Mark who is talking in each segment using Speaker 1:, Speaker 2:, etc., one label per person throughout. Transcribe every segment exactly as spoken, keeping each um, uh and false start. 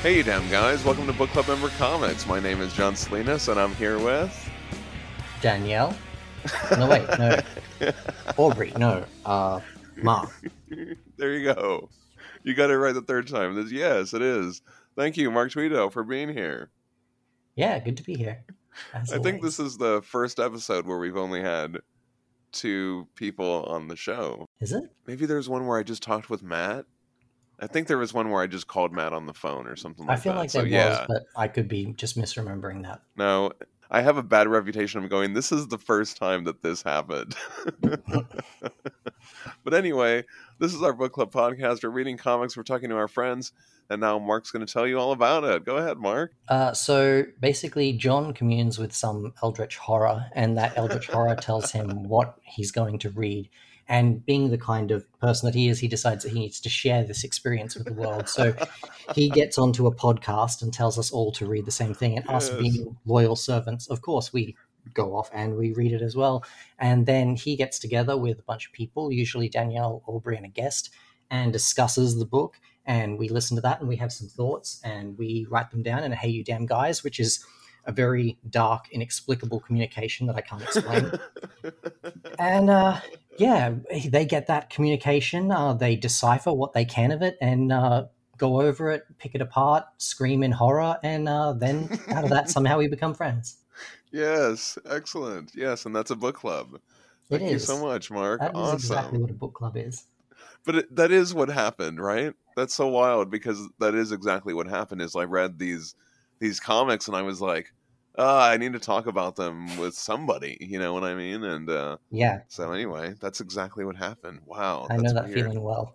Speaker 1: Hey, damn guys, welcome to Book Club Member Comics. My name is John Salinas, and I'm here with...
Speaker 2: Danielle? No, wait, no. Aubrey, no. Uh, Mark.
Speaker 1: There you go. You got it right the third time. This, yes, it is. Thank you, Mark Tweedo, for being here.
Speaker 2: Yeah, good to be here. As
Speaker 1: I
Speaker 2: always.
Speaker 1: think this is the first episode where we've only had two people on the show.
Speaker 2: Is it?
Speaker 1: Maybe there's one where I just talked with Matt. I think there was one where I just called Matt on the phone or something like that.
Speaker 2: I feel
Speaker 1: that.
Speaker 2: like
Speaker 1: so,
Speaker 2: there
Speaker 1: yeah.
Speaker 2: was, but I could be just misremembering that.
Speaker 1: No, I have a bad reputation of going, this is the first time that this happened. But anyway, this is our book club podcast. We're reading comics, we're talking to our friends, and now Mark's going to tell you all about it. Go ahead, Mark.
Speaker 2: Uh, so basically, John communes with some eldritch horror, and that eldritch horror tells him what he's going to read. And being the kind of person that he is, he decides that he needs to share this experience with the world. So he gets onto a podcast and tells us all to read the same thing. And
Speaker 1: Yes.
Speaker 2: us being loyal servants, of course, we go off and we read it as well. And then he gets together with a bunch of people, usually Danielle, Aubrey, and a guest, and discusses the book. And we listen to that and we have some thoughts and we write them down in a Hey You Damn Guys, which is a very dark, inexplicable communication that I can't explain. and uh, yeah, they get that communication. Uh, they decipher what they can of it and uh, go over it, pick it apart, scream in horror. And uh, then out of that, somehow we become friends.
Speaker 1: Yes, excellent. Yes, and that's a book club. Thank
Speaker 2: It
Speaker 1: you
Speaker 2: is.
Speaker 1: so much, Mark.
Speaker 2: That is
Speaker 1: Awesome.
Speaker 2: exactly what a book club is.
Speaker 1: But it, that is what happened, right? That's so wild because that is exactly what happened. Is I read these these comics and I was like, oh, I need to talk about them with somebody. You know what I mean? And uh,
Speaker 2: Yeah,
Speaker 1: so anyway, that's exactly what happened. Wow,
Speaker 2: I
Speaker 1: that's
Speaker 2: know that
Speaker 1: weird.
Speaker 2: feeling well.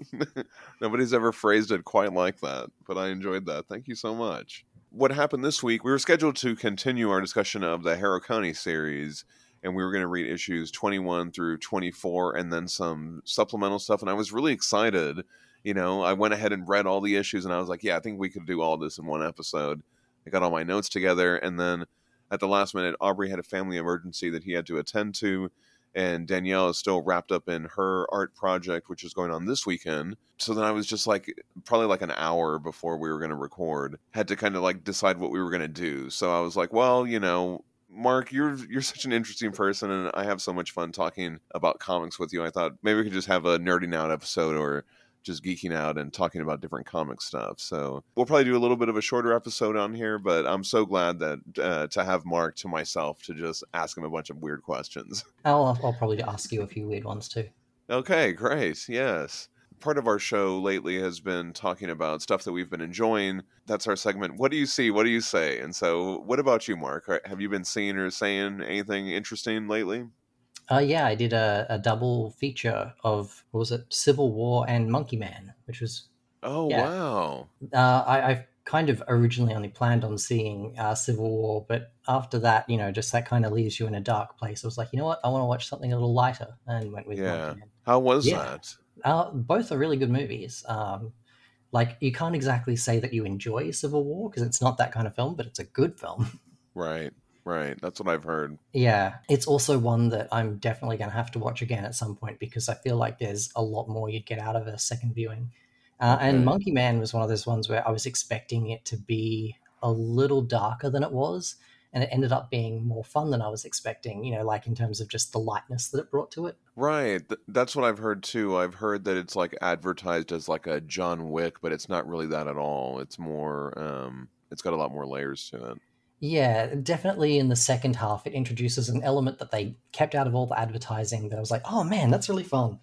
Speaker 1: Nobody's ever phrased it quite like that, but I enjoyed that. Thank you so much. What happened this week, we were scheduled to continue our discussion of the Harrow County series, and we were going to read issues twenty-one through twenty-four and then some supplemental stuff, and I was really excited. You know, I went ahead and read all the issues, and I was like, yeah, I think we could do all this in one episode. I got all my notes together, and then at the last minute, Aubrey had a family emergency that he had to attend to, and Danielle is still wrapped up in her art project, which is going on this weekend. So then I was just like, probably like an hour before we were going to record, had to kind of like decide what we were going to do. So I was like, well, you know, Mark, you're you're such an interesting person, and I have so much fun talking about comics with you. I thought maybe we could just have a nerding out episode or just geeking out and talking about different comic stuff. So we'll probably do a little bit of a shorter episode on here, but I'm so glad that uh, to have Mark to myself to just ask him a bunch of weird questions.
Speaker 2: I'll, I'll probably ask you a few weird ones too.
Speaker 1: Okay, great. Yes. Part of our show lately has been talking about stuff that we've been enjoying. That's our segment. What do you see? What do you say? And so what about you, Mark? Have you been seeing or saying anything interesting lately?
Speaker 2: Uh, yeah, I did a, a double feature of, what was it, Civil War and Monkey Man, which was...
Speaker 1: Oh,
Speaker 2: yeah.
Speaker 1: wow.
Speaker 2: Uh, I, I kind of originally only planned on seeing uh, Civil War, but after that, you know, just that kind of leaves you in a dark place. I was like, you know what, I want to watch something a little lighter, and went with
Speaker 1: Yeah.
Speaker 2: Monkey Man.
Speaker 1: How was
Speaker 2: Yeah.
Speaker 1: that?
Speaker 2: Uh, both are really good movies. Um, like, you can't exactly say that you enjoy Civil War, because it's not that kind of film, but it's a good film.
Speaker 1: Right, right. That's what I've heard.
Speaker 2: Yeah, it's also one that I'm definitely going to have to watch again at some point, because I feel like there's a lot more you'd get out of a second viewing. Uh,
Speaker 1: Okay.
Speaker 2: And Monkey Man was one of those ones where I was expecting it to be a little darker than it was, and it ended up being more fun than I was expecting, you know, like in terms of just the lightness that it brought to it.
Speaker 1: Right. Th- that's what I've heard too. I've heard that it's like advertised as like a John Wick, but it's not really that at all. It's more, um, it's got a lot more layers to it.
Speaker 2: Yeah, definitely in the second half, it introduces an element that they kept out of all the advertising that I was like, oh man, that's really fun.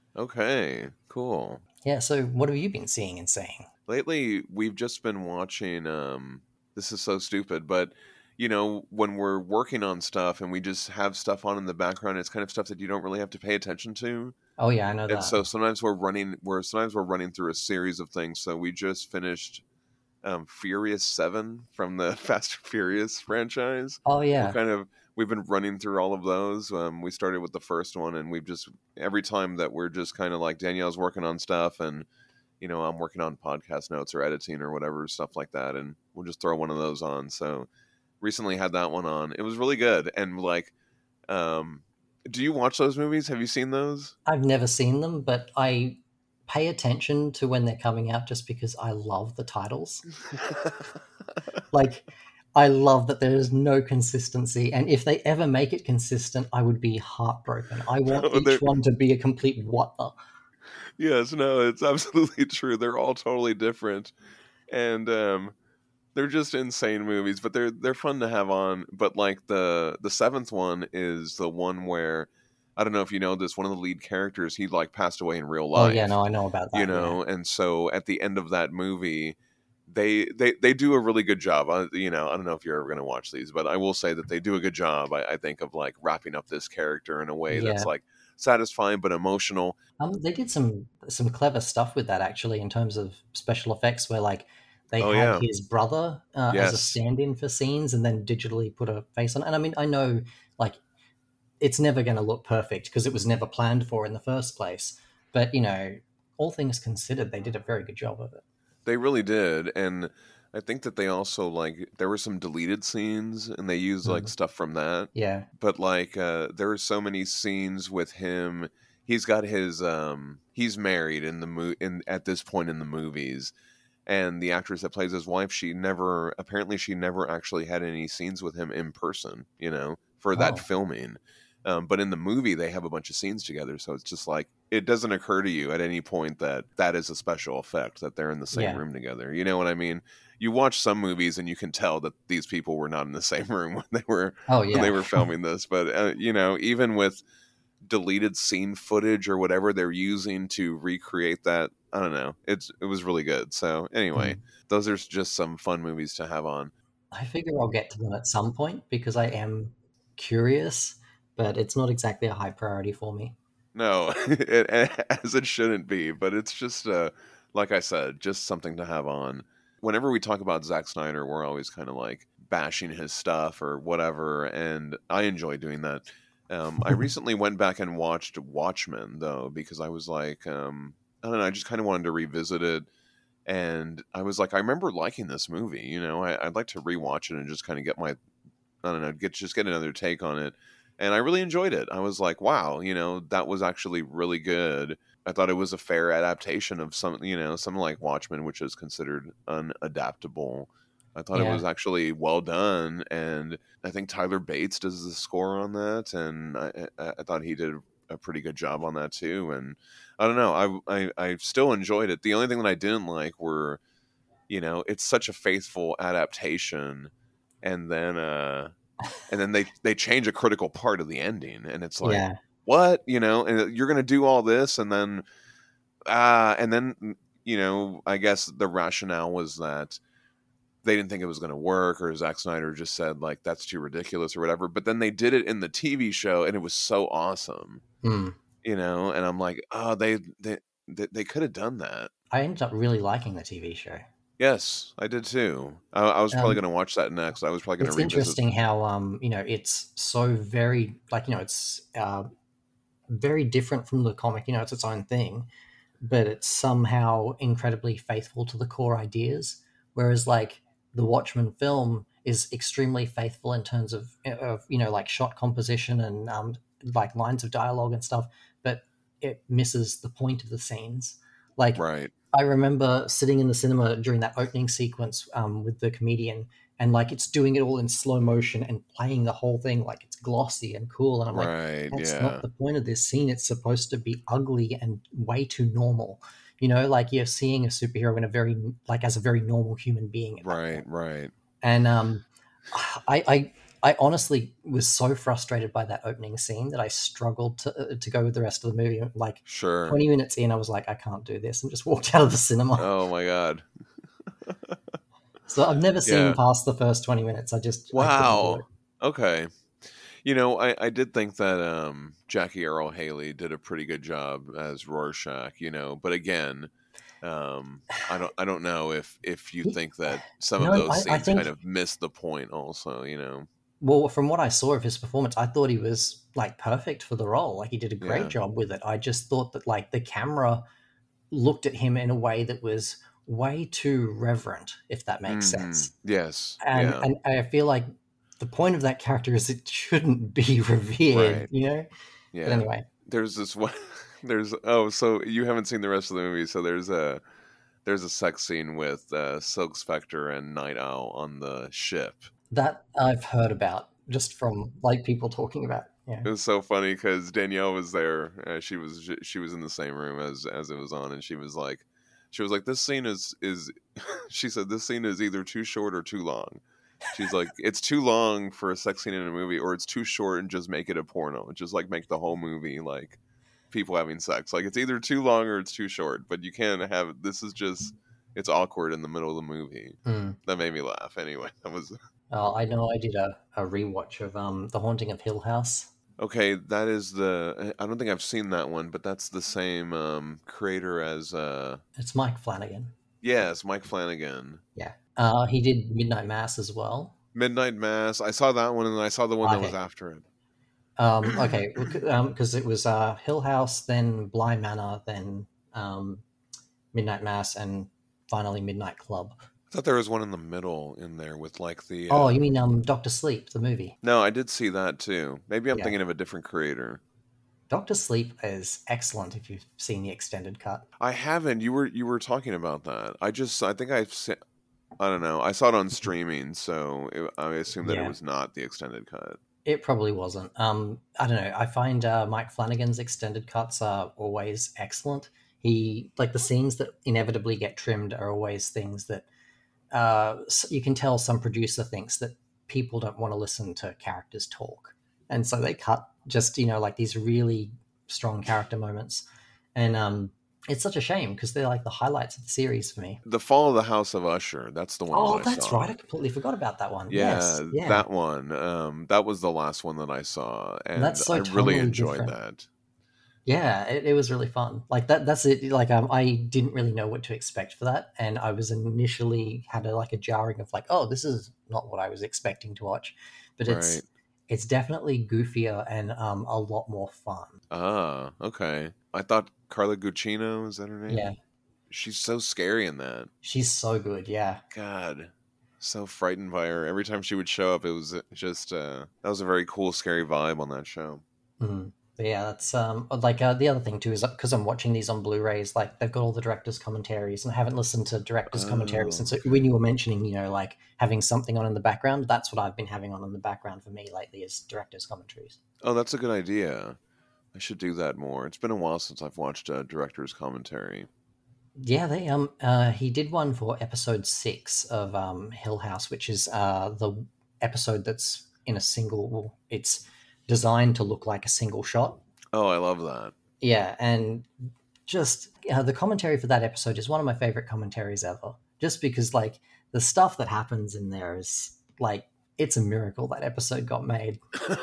Speaker 1: Okay, cool.
Speaker 2: Yeah, so what have you been seeing and saying?
Speaker 1: Lately, we've just been watching, um, this is so stupid, but you know, when we're working on stuff and we just have stuff on in the background, it's kind of stuff that you don't really have to pay attention to.
Speaker 2: Oh yeah, I know
Speaker 1: And
Speaker 2: that.
Speaker 1: so sometimes we're running, we're sometimes we're running through a series of things. So we just finished um, Furious Seven from the Fast and Furious franchise.
Speaker 2: Oh
Speaker 1: We're
Speaker 2: yeah.
Speaker 1: kind of we've been running through all of those. Um, we started with the first one, and we've just every time that we're just kind of like Danielle's working on stuff, and you know I'm working on podcast notes or editing or whatever stuff like that, and we'll just throw one of those on. So recently had that one on. It was really good, and like, um, do you watch those movies? Have you seen those?
Speaker 2: I've never seen them, but I pay attention to when they're coming out just because I love the titles. Like, I love that there is no consistency, and if they ever make it consistent, I would be heartbroken. I want
Speaker 1: No, they're-
Speaker 2: each one to be a complete what the.
Speaker 1: yes, no, it's absolutely true. They're all totally different, and um, they're just insane movies. But they're they're fun to have on. But like the the seventh one is the one where I don't know if you know this. One of the lead characters, he like passed away in real
Speaker 2: Oh
Speaker 1: life.
Speaker 2: yeah, no, I know about that.
Speaker 1: You know,
Speaker 2: yeah.
Speaker 1: and so at the end of that movie, they they they do a really good job. I, you know, I don't know if you're ever going to watch these, but I will say that they do a good job. I, I think of like wrapping up this character in a way
Speaker 2: Yeah.
Speaker 1: that's like satisfying but emotional.
Speaker 2: Um, they did some some clever stuff with that actually in terms of special effects, where like they
Speaker 1: Oh,
Speaker 2: had
Speaker 1: yeah.
Speaker 2: his brother uh, as a
Speaker 1: Yes.
Speaker 2: stand-in for scenes, and then digitally put a face on it. And I mean, I know like it's never going to look perfect because it was never planned for in the first place. But you know, all things considered, they did a very good job of it.
Speaker 1: They really did, and I think that they also like there were some deleted scenes, and they used like
Speaker 2: Mm.
Speaker 1: stuff from that.
Speaker 2: Yeah,
Speaker 1: But like uh, there are so many scenes with him. He's got his um, he's married in the mo- in at this point in the movies, and the actress that plays his wife, she never apparently she never actually had any scenes with him in person, you know, for that
Speaker 2: Oh.
Speaker 1: filming. Um, but in the movie, they have a bunch of scenes together, so it's just like it doesn't occur to you at any point that that is a special effect that they're in the same
Speaker 2: Yeah.
Speaker 1: room together. You know what I mean? You watch some movies and you can tell that these people were not in the same room when they were
Speaker 2: Oh
Speaker 1: when
Speaker 2: yeah.
Speaker 1: they were filming this. But uh, you know, even with deleted scene footage or whatever they're using to recreate that, I don't know. It's it was really good. So anyway,
Speaker 2: Mm.
Speaker 1: those are just some fun movies to have on.
Speaker 2: I figure I'll get to them at some point because I am curious, but it's not exactly a high priority for me.
Speaker 1: No, it, as it shouldn't be, but it's just uh, like I said, just something to have on. Whenever we talk about Zack Snyder, we're always kind of like bashing his stuff or whatever, and I enjoy doing that. Um, I recently went back and watched Watchmen though because I was like, um, I don't know, I just kind of wanted to revisit it, and I was like, I remember liking this movie. You know, I, I'd like to rewatch it and just kind of get my, I don't know, get just get another take on it. And I really enjoyed it. I was like, wow, you know, that was actually really good. I thought it was a fair adaptation of something, you know, something like Watchmen, which is considered unadaptable. I thought it
Speaker 2: Yeah.
Speaker 1: was actually well done, and I think Tyler Bates does the score on that, and I, I, I thought he did a pretty good job on that too. And I don't know, I, I I still enjoyed it. The only thing that I didn't like were, you know, it's such a faithful adaptation, and then uh, and then they they change a critical part of the ending, and it's like,
Speaker 2: Yeah.
Speaker 1: what, you know, and you're gonna do all this, and then uh, and then you know, I guess the rationale was that they didn't think it was going to work, or Zack Snyder just said like that's too ridiculous or whatever. But then they did it in the T V show, and it was so awesome,
Speaker 2: Mm.
Speaker 1: you know. And I'm like, oh, they they they, they could have done that.
Speaker 2: I ended up really liking the T V show.
Speaker 1: Yes, I did too. I, I was probably
Speaker 2: Um,
Speaker 1: going to watch that next. I was probably going
Speaker 2: It's
Speaker 1: to revisit.
Speaker 2: interesting how um you know it's so very like you know it's uh, very different from the comic. You know, it's its own thing, but it's somehow incredibly faithful to the core ideas. Whereas like the Watchmen film is extremely faithful in terms of, of you know like shot composition and um, like lines of dialogue and stuff, but it misses the point of the scenes. Like
Speaker 1: Right.
Speaker 2: I remember sitting in the cinema during that opening sequence um, with the comedian, and like it's doing it all in slow motion and playing the whole thing like it's glossy and cool. And I'm like,
Speaker 1: Right.
Speaker 2: that's
Speaker 1: Yeah.
Speaker 2: not the point of this scene. It's supposed to be ugly and way too normal. You know, like you're seeing a superhero in a very like as a very normal human being. At that
Speaker 1: Right.
Speaker 2: point.
Speaker 1: Right.
Speaker 2: And um, I, I I honestly was so frustrated by that opening scene that I struggled to uh, to go with the rest of the movie. Like
Speaker 1: Sure.
Speaker 2: twenty minutes in, I was like, I can't do this, and just walked out of the cinema.
Speaker 1: Oh my God.
Speaker 2: So I've never seen
Speaker 1: Yeah.
Speaker 2: past the first twenty minutes. I just I couldn't do
Speaker 1: Wow.
Speaker 2: it.
Speaker 1: Okay. You know, I, I did think that um, Jackie Earle Haley did a pretty good job as Rorschach. You know, but again, um, I don't I don't know if if you
Speaker 2: He-
Speaker 1: think that some
Speaker 2: No,
Speaker 1: of those
Speaker 2: I- I
Speaker 1: scenes
Speaker 2: think-
Speaker 1: kind of miss the point. Also, you know.
Speaker 2: Well, from what I saw of his performance, I thought he was like perfect for the role. Like he did a great
Speaker 1: Yeah.
Speaker 2: job with it. I just thought that like the camera looked at him in a way that was way too reverent, if that makes
Speaker 1: Mhm.
Speaker 2: sense.
Speaker 1: Yes.
Speaker 2: And
Speaker 1: yeah.
Speaker 2: and I feel like the point of that character is it shouldn't be revered,
Speaker 1: Right.
Speaker 2: you know.
Speaker 1: Yeah.
Speaker 2: But anyway,
Speaker 1: There's this one There's oh, so you haven't seen the rest of the movie. So there's a there's a sex scene with uh, Silk Spectre and Night Owl on the ship.
Speaker 2: That I've heard about just from like people talking about. Yeah.
Speaker 1: It was so funny because Danielle was there. Uh, she was she was in the same room as as it was on, and she was like, she was like, this scene is is, she said this scene is either too short or too long. She's like, it's too long for a sex scene in a movie, or it's too short and just make it a porno. Just like make the whole movie like people having sex. Like it's either too long or it's too short, but you can't have this is just it's awkward in the middle of the movie.
Speaker 2: Mm.
Speaker 1: That made me laugh. Anyway, that was
Speaker 2: Uh, I know I did a, a rewatch of um The Haunting of Hill House.
Speaker 1: okay. That is the I don't think I've seen that one, but that's the same um, creator as uh
Speaker 2: It's Mike Flanagan.
Speaker 1: yes, Mike Flanagan.
Speaker 2: Yeah. Uh, he did Midnight Mass as well.
Speaker 1: Midnight Mass. I saw that one, and then I saw the one that
Speaker 2: Okay.
Speaker 1: was after it.
Speaker 2: Um, okay, because um, it was uh, Hill House, then Bly Manor, then um, Midnight Mass, and finally Midnight Club.
Speaker 1: I thought there was one in the middle in there with like the.
Speaker 2: Oh,
Speaker 1: uh,
Speaker 2: you mean um, Doctor Sleep, the movie?
Speaker 1: No, I did see that too. Maybe I'm
Speaker 2: Yeah.
Speaker 1: thinking of a different creator.
Speaker 2: Doctor Sleep is excellent if you've seen the extended cut.
Speaker 1: I haven't. You were you were talking about that. I just I think I've seen. I don't know. I saw it on streaming, so it, I assume that
Speaker 2: Yeah.
Speaker 1: it was not the extended cut.
Speaker 2: It probably wasn't. Um, I don't know. I find uh, Mike Flanagan's extended cuts are always excellent. He like the scenes that inevitably get trimmed are always things that uh, s- you can tell some producer thinks that people don't want to listen to characters talk, and so they cut just you know like these really strong character moments, and um, it's such a shame because they're like the highlights of the series for me.
Speaker 1: The Fall of the House of Usher. That's the one.
Speaker 2: Oh,
Speaker 1: that I
Speaker 2: that's
Speaker 1: saw.
Speaker 2: right. I completely forgot about that one.
Speaker 1: Yeah,
Speaker 2: Yes, yeah.
Speaker 1: that one. Um, that was the last one that I saw, and
Speaker 2: That's so
Speaker 1: I really
Speaker 2: totally
Speaker 1: enjoyed
Speaker 2: different.
Speaker 1: that.
Speaker 2: Yeah, it, it was really fun. Like that. That's it. Like um, I didn't really know what to expect for that, and I was initially had a, like a jarring of like, oh, this is not what I was expecting to watch, but it's
Speaker 1: Right.
Speaker 2: it's definitely goofier and um a lot more fun.
Speaker 1: Ah, okay. I thought Carla Gugino, is that her name?
Speaker 2: Yeah,
Speaker 1: She's so scary in that.
Speaker 2: she's so good. Yeah,
Speaker 1: God, so frightened by her. Every time she would show up, it was just, uh, that was a very cool, scary vibe on that show.
Speaker 2: Mhm. But yeah, that's um like uh, the other thing too is because I'm watching these on Blu-rays. Like they've got all the directors' commentaries, and I haven't listened to directors' commentaries
Speaker 1: Oh.
Speaker 2: since when you were mentioning, you know, like having something on in the background. That's what I've been having on in the background for me lately is directors' commentaries.
Speaker 1: Oh, that's a good idea. I should do that more. It's been a while since I've watched a director's commentary.
Speaker 2: Yeah, they um uh he did one for episode six of um Hill House, which is uh the episode that's in a single. Well, it's designed to look like a single shot.
Speaker 1: Oh, I love that.
Speaker 2: Yeah, and just uh, the commentary for that episode is one of my favorite commentaries ever. Just because like the stuff that happens in there is like it's a miracle that episode got made.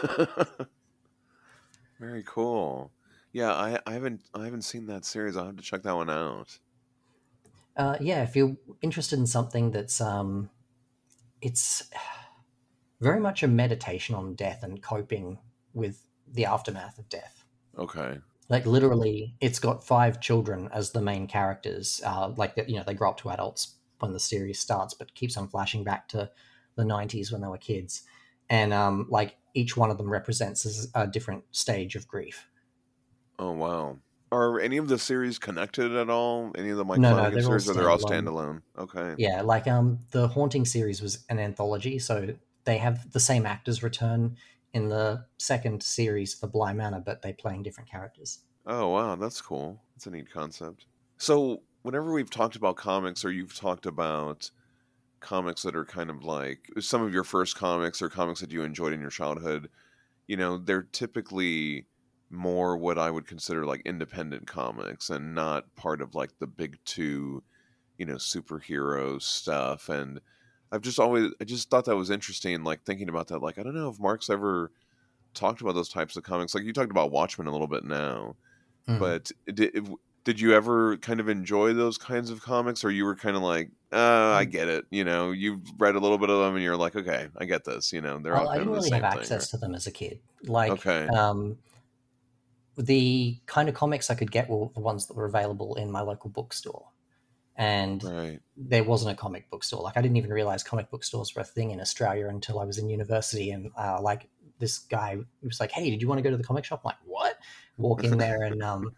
Speaker 1: Very cool. Yeah, I, I haven't I haven't seen that series. I'll have to check that one out.
Speaker 2: Uh, yeah, if you're interested in something that's um, it's very much a meditation on death and coping with the aftermath of death.
Speaker 1: Okay.
Speaker 2: Like literally, it's got five children as the main characters. Uh, like you know, they grow up to adults when the series starts, but keeps on flashing back to the nineties when they were kids, and um, like each one of them represents a different stage of grief.
Speaker 1: Oh, wow. Are any of the series connected at all? Any of the Mike
Speaker 2: No, no,
Speaker 1: Flanagan
Speaker 2: they're all
Speaker 1: series, or they're all
Speaker 2: standalone.
Speaker 1: standalone? Okay.
Speaker 2: Yeah, like um, the Haunting series was an anthology, so they have the same actors return in the second series for Bly Manor, but they're playing different characters.
Speaker 1: Oh, wow, that's cool. That's a neat concept. So, whenever we've talked about comics, or you've talked about comics that are kind of like some of your first comics or comics that you enjoyed in your childhood, you know, they're typically more what I would consider like independent comics and not part of like the big two, you know, superhero stuff. And I've just always, I just thought that was interesting, like thinking about that. Like, I don't know if Mark's ever talked about those types of comics. Like you talked about Watchmen a little bit now,
Speaker 2: Mm.
Speaker 1: but did, did you ever kind of enjoy those kinds of comics, or you were kind of like, uh, I get it, you know, you've read a little bit of them and you're like, okay, I get this, you know, they're all
Speaker 2: Well, I
Speaker 1: kind
Speaker 2: didn't
Speaker 1: of the
Speaker 2: really have
Speaker 1: same
Speaker 2: access
Speaker 1: thing.
Speaker 2: to them as a kid. Like,
Speaker 1: Okay.
Speaker 2: um, the kind of comics I could get were the ones that were available in my local bookstore. And
Speaker 1: Right.
Speaker 2: there wasn't a comic book store. Like I didn't even realize comic book stores were a thing in Australia until I was in university. And uh, like this guy was like, "Hey, did you want to go to the comic shop?" I'm like, "What?" Walk in there, and um,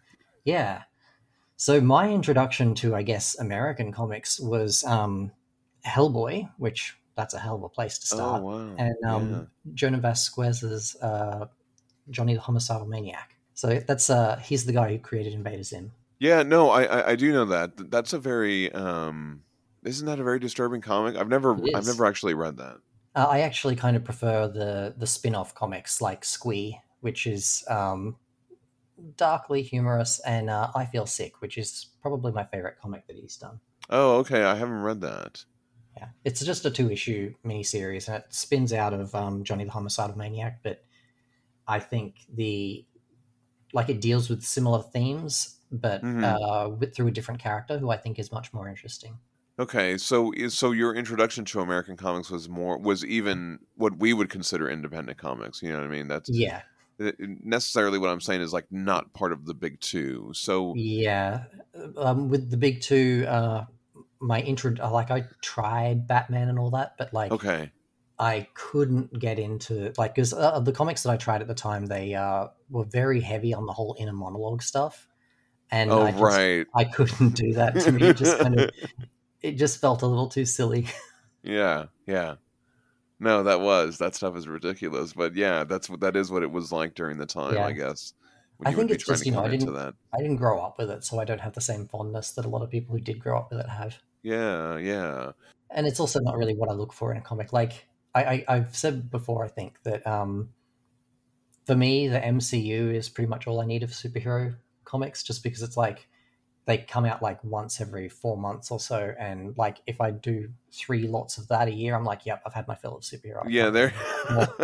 Speaker 2: Yeah. So my introduction to, I guess, American comics was um, Hellboy, which that's a hell of a place to
Speaker 1: Oh
Speaker 2: start,
Speaker 1: wow,
Speaker 2: and
Speaker 1: yeah,
Speaker 2: um, Jonah Vasquez's uh, Johnny the Homicidal Maniac. So that's uh, he's the guy who created Invader Zim.
Speaker 1: yeah. No, I, I I do know that. Th- That's a very um, isn't that a very disturbing comic? I've never
Speaker 2: It
Speaker 1: I've
Speaker 2: is.
Speaker 1: never actually read that.
Speaker 2: Uh, I actually kind of prefer the the spin-off comics like Squee, which is um, darkly humorous, and uh, I Feel Sick, which is probably my favorite comic that he's done.
Speaker 1: Oh, okay, I haven't read that.
Speaker 2: Yeah, it's just a two-issue miniseries, and it spins out of um, Johnny the Homicidal Maniac. But I think the like it deals with similar themes, but
Speaker 1: Hmm.
Speaker 2: uh, with, through a different character who I think is much more interesting.
Speaker 1: Okay, so is so your introduction to American comics was more was even what we would consider independent comics. You know what I mean? That's
Speaker 2: Yeah,
Speaker 1: uh, necessarily what I'm saying is like not part of the big two. So
Speaker 2: yeah. Um, with the big two, uh, my intro, like I tried Batman and all that, but like
Speaker 1: okay.
Speaker 2: I couldn't get into like because uh, the comics that I tried at the time they uh, were very heavy on the whole inner monologue stuff, and
Speaker 1: Oh
Speaker 2: I just
Speaker 1: right.
Speaker 2: I couldn't do that. To me, it just kind of it just felt a little too silly.
Speaker 1: Yeah, yeah. No, that was that stuff is ridiculous. But yeah, that's what that is what it was like during the time, I
Speaker 2: Yeah,
Speaker 1: guess, when
Speaker 2: I
Speaker 1: you would
Speaker 2: think
Speaker 1: be
Speaker 2: it's
Speaker 1: trying
Speaker 2: just
Speaker 1: to
Speaker 2: you know
Speaker 1: come
Speaker 2: I
Speaker 1: into
Speaker 2: didn't
Speaker 1: that.
Speaker 2: I didn't grow up with it, so I don't have the same fondness that a lot of people who did grow up with it have.
Speaker 1: Yeah, yeah.
Speaker 2: And it's also not really what I look for in a comic. Like I, I I've said before, I think that um, for me the M C U is pretty much all I need of superhero comics, just because it's like they come out like once every four months or so, and like if I do three lots of that a year, I'm like, yep, I've had my fill of superhero. I
Speaker 1: Yeah,
Speaker 2: don't really
Speaker 1: there.
Speaker 2: need more.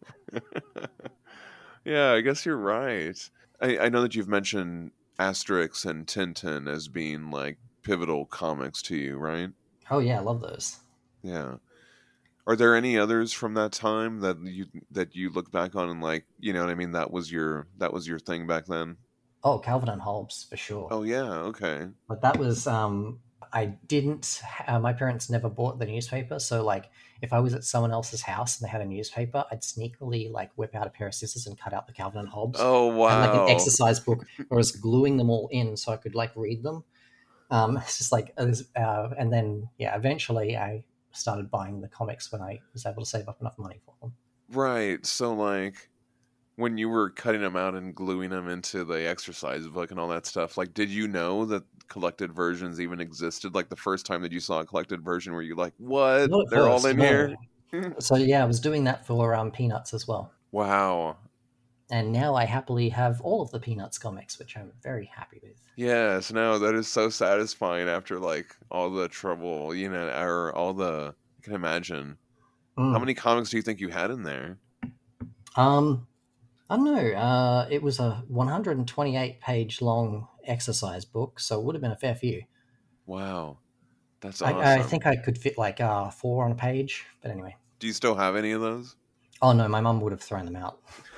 Speaker 1: Yeah, I guess you're right. I, I know that you've mentioned Asterix and Tintin as being like pivotal comics to you, right?
Speaker 2: Oh yeah, I love those.
Speaker 1: Yeah. Are there any others from that time that you that you look back on and like, you know what I mean, that was your that was your thing back then?
Speaker 2: Oh, Calvin and Hobbes for sure.
Speaker 1: Oh yeah, okay.
Speaker 2: But that was um, I didn't. Uh, my parents never bought the newspaper, so like if I was at someone else's house and they had a newspaper, I'd sneakily like whip out a pair of scissors and cut out the Calvin and Hobbes.
Speaker 1: Oh
Speaker 2: I had like an
Speaker 1: wow.
Speaker 2: exercise book where I was gluing them all in so I could like read them. Um, it's just like, uh, and then yeah, eventually I started buying the comics when I was able to save up enough money for them.
Speaker 1: Right. So like when you were cutting them out and gluing them into the exercise book and all that stuff, like did you know that collected versions even existed? Like the first time that you saw a collected version, were you like, "What?
Speaker 2: Not at
Speaker 1: They're all
Speaker 2: first,
Speaker 1: in
Speaker 2: no.
Speaker 1: here?"
Speaker 2: So yeah, I was doing that for um, Peanuts as well,
Speaker 1: Wow.
Speaker 2: and now I happily have all of the Peanuts comics, which I'm very happy with.
Speaker 1: Yes, no, that is so satisfying after like all the trouble, you know, or all the I can imagine. How
Speaker 2: Mm.
Speaker 1: many comics do you think you had in there?
Speaker 2: Um, I don't know. Uh, it was a one hundred twenty-eight page long exercise book, so it would have been a fair few.
Speaker 1: Wow. That's
Speaker 2: I, I
Speaker 1: awesome.
Speaker 2: think I could fit like uh, four on a page, but anyway.
Speaker 1: Do you still have any of those?
Speaker 2: Oh no, my mum would have thrown them out.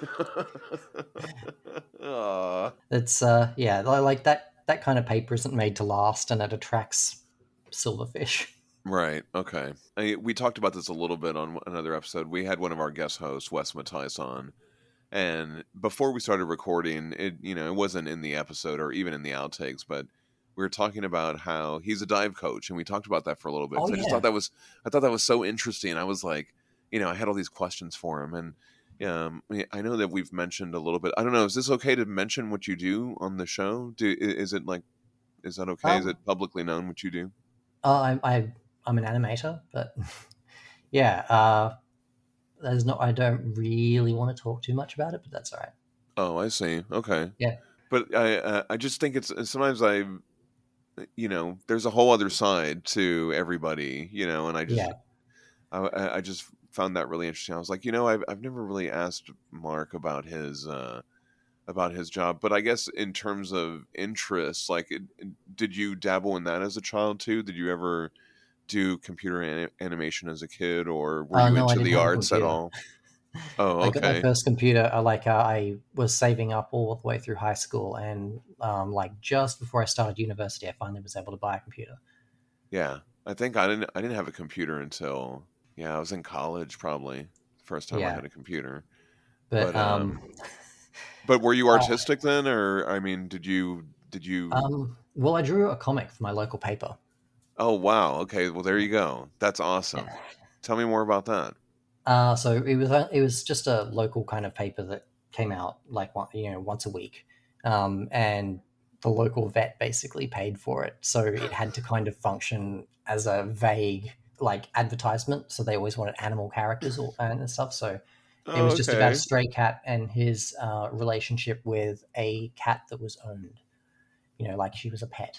Speaker 1: Aw.
Speaker 2: It's uh, yeah, li- like that. That kind of paper isn't made to last, and it attracts silverfish.
Speaker 1: Right. Okay. I, we talked about this a little bit on another episode. We had one of our guest hosts, Wes Matthijs, on, and before we started recording, it you know it wasn't in the episode or even in the outtakes, but we were talking about how he's a dive coach, and we talked about that for a little bit
Speaker 2: Oh
Speaker 1: because I just thought
Speaker 2: yeah.
Speaker 1: that was I thought that was so interesting. I was like, you know, I had all these questions for him, and um, I I know that we've mentioned a little bit. I don't know. Is this okay to mention what you do on the show? Do i- is it like is that okay? Is
Speaker 2: Um,
Speaker 1: it publicly known what you do?
Speaker 2: uh, I, I I'm an animator, but yeah, uh, there's not. I don't really want to talk too much about it, but that's all right.
Speaker 1: Oh, I see. Okay.
Speaker 2: Yeah,
Speaker 1: But I uh, I just think it's sometimes I you know there's a whole other side to everybody, you know, and I just
Speaker 2: yeah.
Speaker 1: I, I I just found that really interesting. I was like, you know, I've I've never really asked Mark about his uh about his job, but I guess in terms of interests, like, it, did you dabble in that as a child too? Did you ever do computer an- animation as a kid, or were
Speaker 2: Uh,
Speaker 1: you
Speaker 2: no, I
Speaker 1: into
Speaker 2: didn't
Speaker 1: the
Speaker 2: have a
Speaker 1: arts at
Speaker 2: computer.
Speaker 1: all? Oh,
Speaker 2: I got my
Speaker 1: okay,
Speaker 2: first computer. Uh, like uh, I was saving up all the way through high school, and um, like just before I started university, I finally was able to buy a computer.
Speaker 1: yeah. I think I didn't I didn't have a computer until yeah I was in college probably first time I
Speaker 2: Yeah,
Speaker 1: had a computer.
Speaker 2: but
Speaker 1: But
Speaker 2: um,
Speaker 1: um, but were you
Speaker 2: uh,
Speaker 1: artistic then, or I mean, did you Did you?
Speaker 2: Um, well, I drew a comic for my local paper.
Speaker 1: Oh wow. Okay. Well, there you go. That's
Speaker 2: Yeah.
Speaker 1: awesome. Tell me more about that.
Speaker 2: Uh, so it was it was just a local kind of paper that came out like one, you know once a week, um, and the local vet basically paid for it, so it had to kind of function as a vague like advertisement. So they always wanted animal characters or, and stuff. So it
Speaker 1: Oh,
Speaker 2: was just about a
Speaker 1: okay.
Speaker 2: stray cat and his uh, relationship with a cat that was owned. You know, like she was a pet.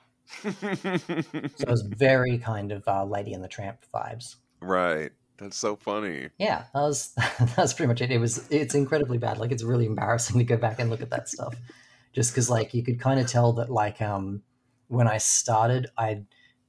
Speaker 2: So it was very kind of uh, Lady and the Tramp vibes.
Speaker 1: Right. That's so funny.
Speaker 2: Yeah, that was that's pretty much it. It was it's incredibly bad. Like it's really embarrassing to go back and look at that stuff, just because like you could kind of tell that like um when I started, I'd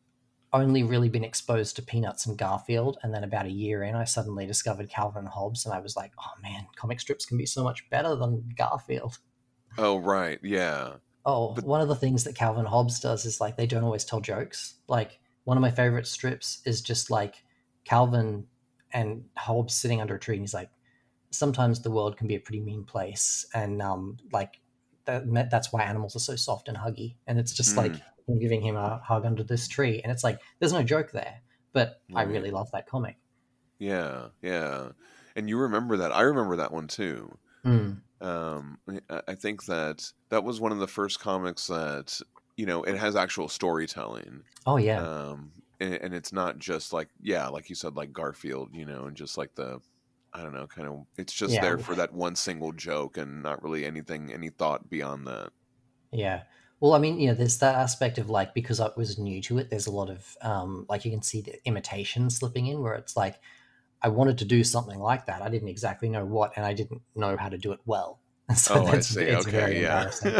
Speaker 2: only really been exposed to Peanuts and Garfield, and then about a year in, I suddenly discovered Calvin and Hobbes, and I was like, oh man, comic strips can be so much better than Garfield.
Speaker 1: Oh, right. Yeah.
Speaker 2: Oh,
Speaker 1: But
Speaker 2: one of the things that Calvin Hobbes does is like they don't always tell jokes. Like one of my favorite strips is just like Calvin and Hobbes sitting under a tree, and he's like, sometimes the world can be a pretty mean place, and um, like that, that's why animals are so soft and huggy. And it's just like
Speaker 1: mm,
Speaker 2: him giving him a hug under this tree, and it's like there's no joke there, but I
Speaker 1: right.
Speaker 2: really love that comic.
Speaker 1: Yeah. Yeah. And you remember that? I remember that one too.
Speaker 2: Mm.
Speaker 1: Um, I I think that that was one of the first comics that, you know, it has actual storytelling.
Speaker 2: Oh yeah,
Speaker 1: Um, and, and it's not just like, yeah, like you said, like Garfield, you know, and just like the, I don't know, kind of, it's just
Speaker 2: yeah,
Speaker 1: there for that one single joke and not really anything, any thought beyond that.
Speaker 2: yeah. Well, I mean, you know, there's that aspect of like because I was new to it. There's a lot of um, like you can see the imitation slipping in, where it's like I wanted to do something like that. I didn't exactly know what, and I didn't know how to do it well. So
Speaker 1: Oh, I
Speaker 2: that's
Speaker 1: see.
Speaker 2: it's
Speaker 1: Okay.
Speaker 2: very
Speaker 1: Yeah.
Speaker 2: embarrassing.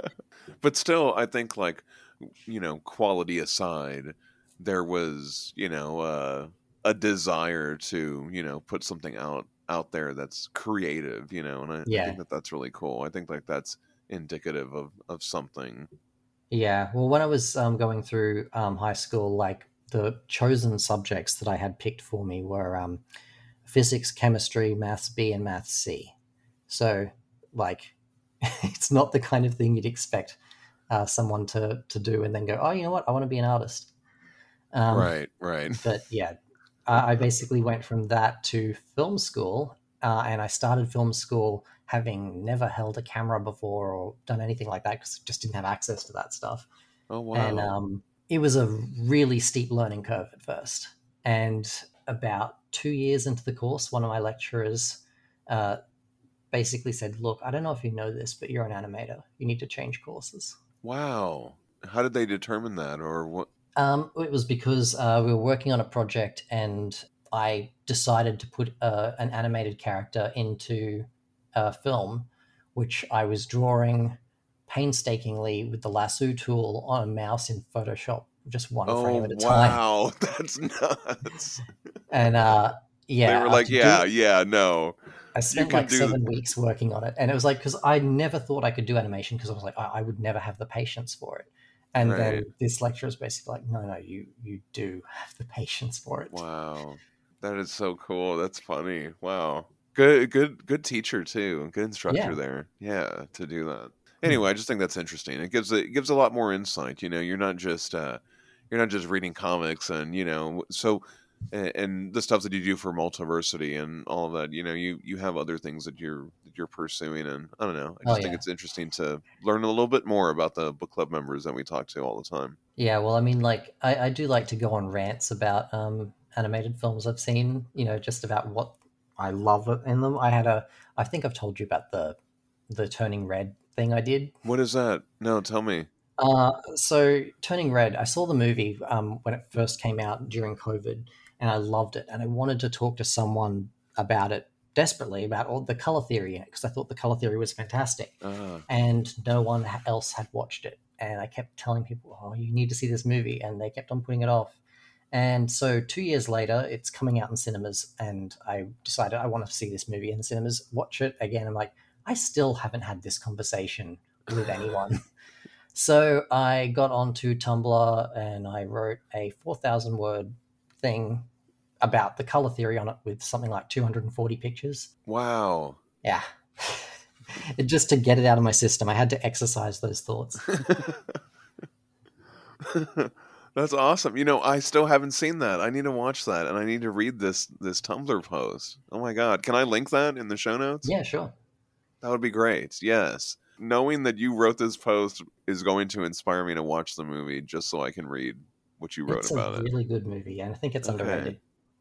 Speaker 1: But still, I think like, you know, quality aside, there was, you know, uh, a desire to, you know, put something out out there that's creative, you know, and I, I think
Speaker 2: Yeah,
Speaker 1: that that's really cool. I think like that's indicative of of something.
Speaker 2: yeah. Well, when I was um, going through um, high school, like the chosen subjects that I had picked for me were um, physics, chemistry, maths B, and maths C. So, like, it's not the kind of thing you'd expect uh, someone to to do and then go, oh, you know what, I want to be an artist. Um,
Speaker 1: Right, right.
Speaker 2: but yeah, I, I basically went from that to film school, uh, and I started film school having never held a camera before or done anything like that because I just didn't have access to that stuff.
Speaker 1: Oh
Speaker 2: And
Speaker 1: wow.
Speaker 2: um, it was a really steep learning curve at first. And about two years into the course, one of my lecturers uh, basically said, look, I don't know if you know this, but you're an animator. You need to change courses.
Speaker 1: Wow. How did they determine that or what?
Speaker 2: Um, it was because uh, we were working on a project and I decided to put uh, an animated character into a film, which I was drawing painstakingly with the lasso tool on a mouse in Photoshop, just one
Speaker 1: Oh
Speaker 2: frame at a time.
Speaker 1: wow. That's nuts.
Speaker 2: And uh,
Speaker 1: They
Speaker 2: yeah,
Speaker 1: were like,
Speaker 2: after do
Speaker 1: yeah, yeah, no.
Speaker 2: I
Speaker 1: You
Speaker 2: spent
Speaker 1: can
Speaker 2: like
Speaker 1: do
Speaker 2: seven weeks working on it, and it was like because I never thought I could do animation because I was like I, I would never have the patience for it. And
Speaker 1: right.
Speaker 2: then this lecturer is basically like, no, no, you you do have the patience for it.
Speaker 1: Wow. That is so cool. That's funny. Wow. Good good good teacher too. Good instructor
Speaker 2: Yeah.
Speaker 1: there. Yeah, to do that.
Speaker 2: Hmm.
Speaker 1: Anyway, I just think that's interesting. It gives it gives a lot more insight, you know. You're not just uh you're not just reading comics and, you know, so and, and the stuff that you do for multiversity and all of that, you know, you you have other things that you're that you're pursuing and I don't know. I
Speaker 2: Oh
Speaker 1: just think
Speaker 2: yeah.
Speaker 1: it's interesting to learn a little bit more about the book club members that we talk to all the time.
Speaker 2: Yeah. Well, I mean, like I, I do like to go on rants about um, animated films I've seen. You know, just about what I love in them. I had a. I think I've told you about the the Turning Red thing I did.
Speaker 1: What is that? No, tell me.
Speaker 2: Uh, so Turning Red, I saw the movie um, when it first came out during COVID, and I loved it. And I wanted to talk to someone about it desperately about all the color theory in it because I thought the color theory was fantastic,
Speaker 1: Ah,
Speaker 2: and no one else had watched it. And I kept telling people, "Oh, you need to see this movie," and they kept on putting it off. And so two years later, it's coming out in cinemas, and I decided I want to see this movie in the cinemas. Watch it again. I'm like, I still haven't had this conversation with anyone. So I got onto Tumblr and I wrote a four thousand word thing about the color theory on it with something like two hundred forty pictures.
Speaker 1: wow.
Speaker 2: Yeah. Just to get it out of my system, I had to exercise those thoughts.
Speaker 1: That's awesome. You know, I still haven't seen that. I need to watch that, and I need to read this this Tumblr post. Oh my god, can I link that in the show notes?
Speaker 2: Yeah, sure.
Speaker 1: That would be great. Yes, knowing that you wrote this post is going to inspire me to watch the movie just so I can read what you wrote
Speaker 2: It's a
Speaker 1: about it.
Speaker 2: really good movie, and I think it's
Speaker 1: Okay.
Speaker 2: underrated.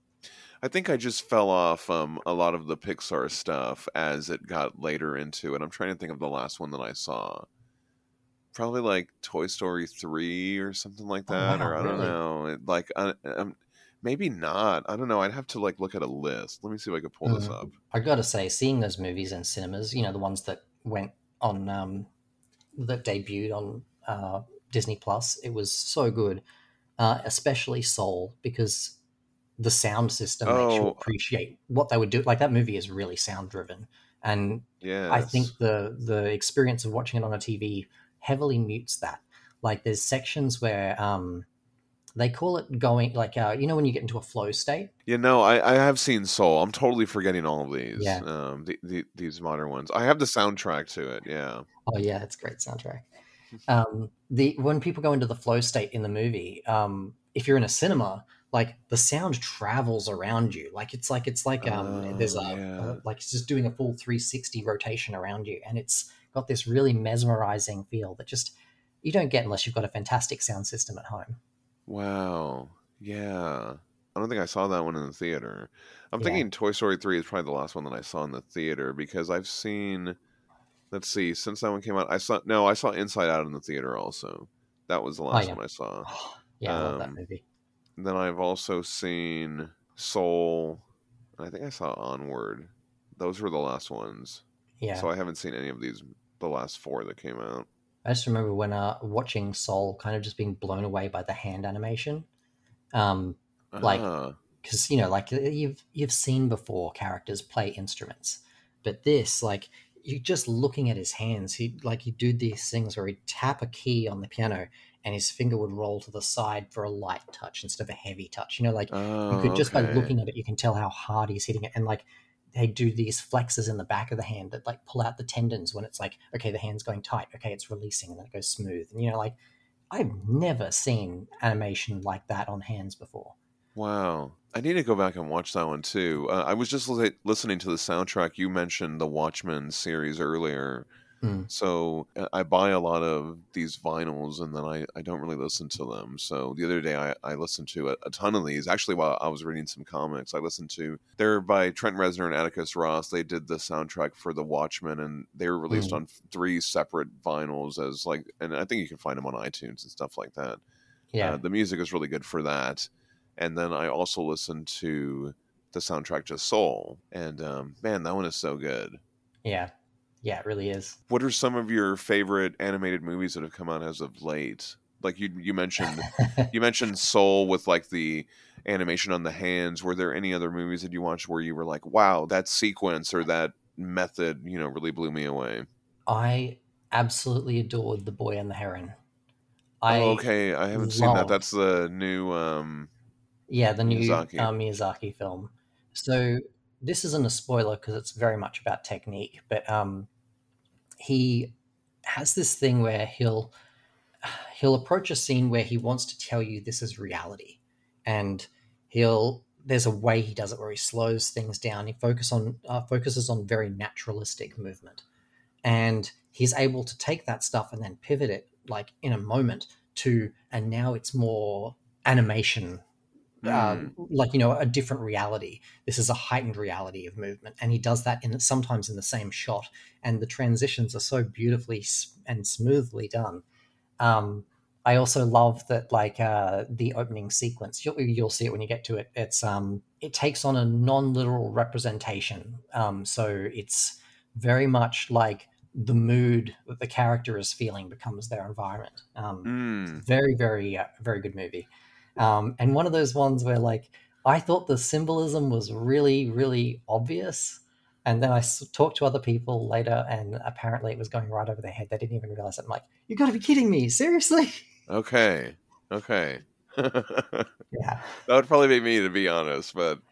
Speaker 1: I think I just fell off um, a lot of the Pixar stuff as it got later into it. I'm trying to think of the last one that I saw. Probably like Toy Story three or something like
Speaker 2: Oh
Speaker 1: that,
Speaker 2: wow,
Speaker 1: or I don't
Speaker 2: really?
Speaker 1: know. It, like, I, um, maybe not. I don't know. I'd have to like look at a list. Let me see if I can pull this
Speaker 2: Mm.
Speaker 1: up.
Speaker 2: I got to say, seeing those movies in cinemas, you know, the ones that went on, um, that debuted on uh, Disney Plus, it was so good. Uh, especially Soul, because the sound system makes you
Speaker 1: Oh,
Speaker 2: appreciate what they would do. Like that movie is really sound driven, and I
Speaker 1: yes.
Speaker 2: think the the experience of watching it on a T V heavily mutes that. Like there's sections where um, they call it going like uh, you know when you get into a flow state.
Speaker 1: You know, I, I have seen Soul. I'm totally forgetting all of these.
Speaker 2: Yeah.
Speaker 1: Um, the, the, these modern ones. I have the soundtrack to it. Yeah.
Speaker 2: Oh yeah, it's a great soundtrack. Um, the when people go into the flow state in the movie, um, if you're in a cinema, like the sound travels around you, like it's like it's like um, there's
Speaker 1: Oh,
Speaker 2: a,
Speaker 1: yeah.
Speaker 2: a like it's just doing a full three sixty rotation around you, and it's got this really mesmerizing feel that just you don't get unless you've got a fantastic sound system at home.
Speaker 1: Wow. Yeah. I don't think I saw that one in the theater. I'm
Speaker 2: Yeah.
Speaker 1: thinking Toy Story three is probably the last one that I saw in the theater because I've seen, let's see, since that one came out, I saw, no, I saw Inside Out in the theater also. That was the
Speaker 2: Oh
Speaker 1: last
Speaker 2: yeah.
Speaker 1: one I saw.
Speaker 2: Yeah, I love that
Speaker 1: Um,
Speaker 2: movie.
Speaker 1: then I've also seen Soul, and I think I saw Onward. Those were the last ones.
Speaker 2: Yeah.
Speaker 1: So I haven't seen any of these, the last four that came out.
Speaker 2: I just remember when uh, watching Soul, kind of just being blown away by the hand animation. Um, like
Speaker 1: Ah,
Speaker 2: because you know like you've you've seen before characters play instruments, but this like you just looking at his hands, he like he'd do these things where he'd tap a key on the piano and his finger would roll to the side for a light touch instead of a heavy touch, you know, like you could
Speaker 1: oh,
Speaker 2: just by
Speaker 1: okay.
Speaker 2: looking at it you can tell how hard he's hitting it. And like they do these flexes in the back of the hand that like pull out the tendons when it's like okay the hand's going tight, okay it's releasing, and then it goes smooth. And you know like I've never seen animation like that on hands before.
Speaker 1: Wow. I need to go back and watch that one too. Uh, I was just li- listening to the soundtrack. You mentioned the Watchmen series earlier.
Speaker 2: Mm.
Speaker 1: So uh, I buy a lot of these vinyls and then I, I don't really listen to them. So the other day I, I listened to a, a ton of these. Actually, while I was reading some comics, I listened to, they're by Trent Reznor and Atticus Ross. They did the soundtrack for the Watchmen and they were released
Speaker 2: Mm.
Speaker 1: on three separate vinyls as like, and I think you can find them on iTunes and stuff like that.
Speaker 2: Yeah.
Speaker 1: Uh, the music is really good for that. And then I also listened to the soundtrack to Soul, and um, man, that one is so good.
Speaker 2: Yeah. Yeah, it really is.
Speaker 1: What are some of your favorite animated movies that have come out as of late? Like you, you mentioned, you mentioned Soul with like the animation on the hands. Were there any other movies that you watched where you were like, "Wow, that sequence or that method, you know, really blew me away"?
Speaker 2: I absolutely adored The Boy and the Heron.
Speaker 1: Oh,
Speaker 2: I
Speaker 1: okay, I haven't seen that.
Speaker 2: loved,
Speaker 1: That's the new um,
Speaker 2: yeah, the new
Speaker 1: Miyazaki.
Speaker 2: uh, Miyazaki film. So this isn't a spoiler because it's very much about technique, but um, he has this thing where he'll he'll approach a scene where he wants to tell you this is reality, and he'll there's a way he does it where he slows things down. He focus on uh, focuses on very naturalistic movement, and he's able to take that stuff and then pivot it like in a moment to, and now it's more animation, uh,
Speaker 1: Hmm.
Speaker 2: like you know a different reality. This is a heightened reality of movement, and he does that in sometimes in the same shot, and the transitions are so beautifully and smoothly done. um, I also love that, like uh, the opening sequence. You'll, you'll see it when you get to it. It's um, it takes on a non-literal representation. Um, so it's very much like the mood that the character is feeling becomes their environment. Um,
Speaker 1: Hmm.
Speaker 2: very, very, uh, very good movie. Um, and one of those ones where, like, I thought the symbolism was really, really obvious. And then I s- talked to other people later, and apparently it was going right over their head. They didn't even realize it. I'm like, you got to be kidding me. Seriously?
Speaker 1: Okay. Okay. That
Speaker 2: Yeah.
Speaker 1: would probably be me, to be honest, but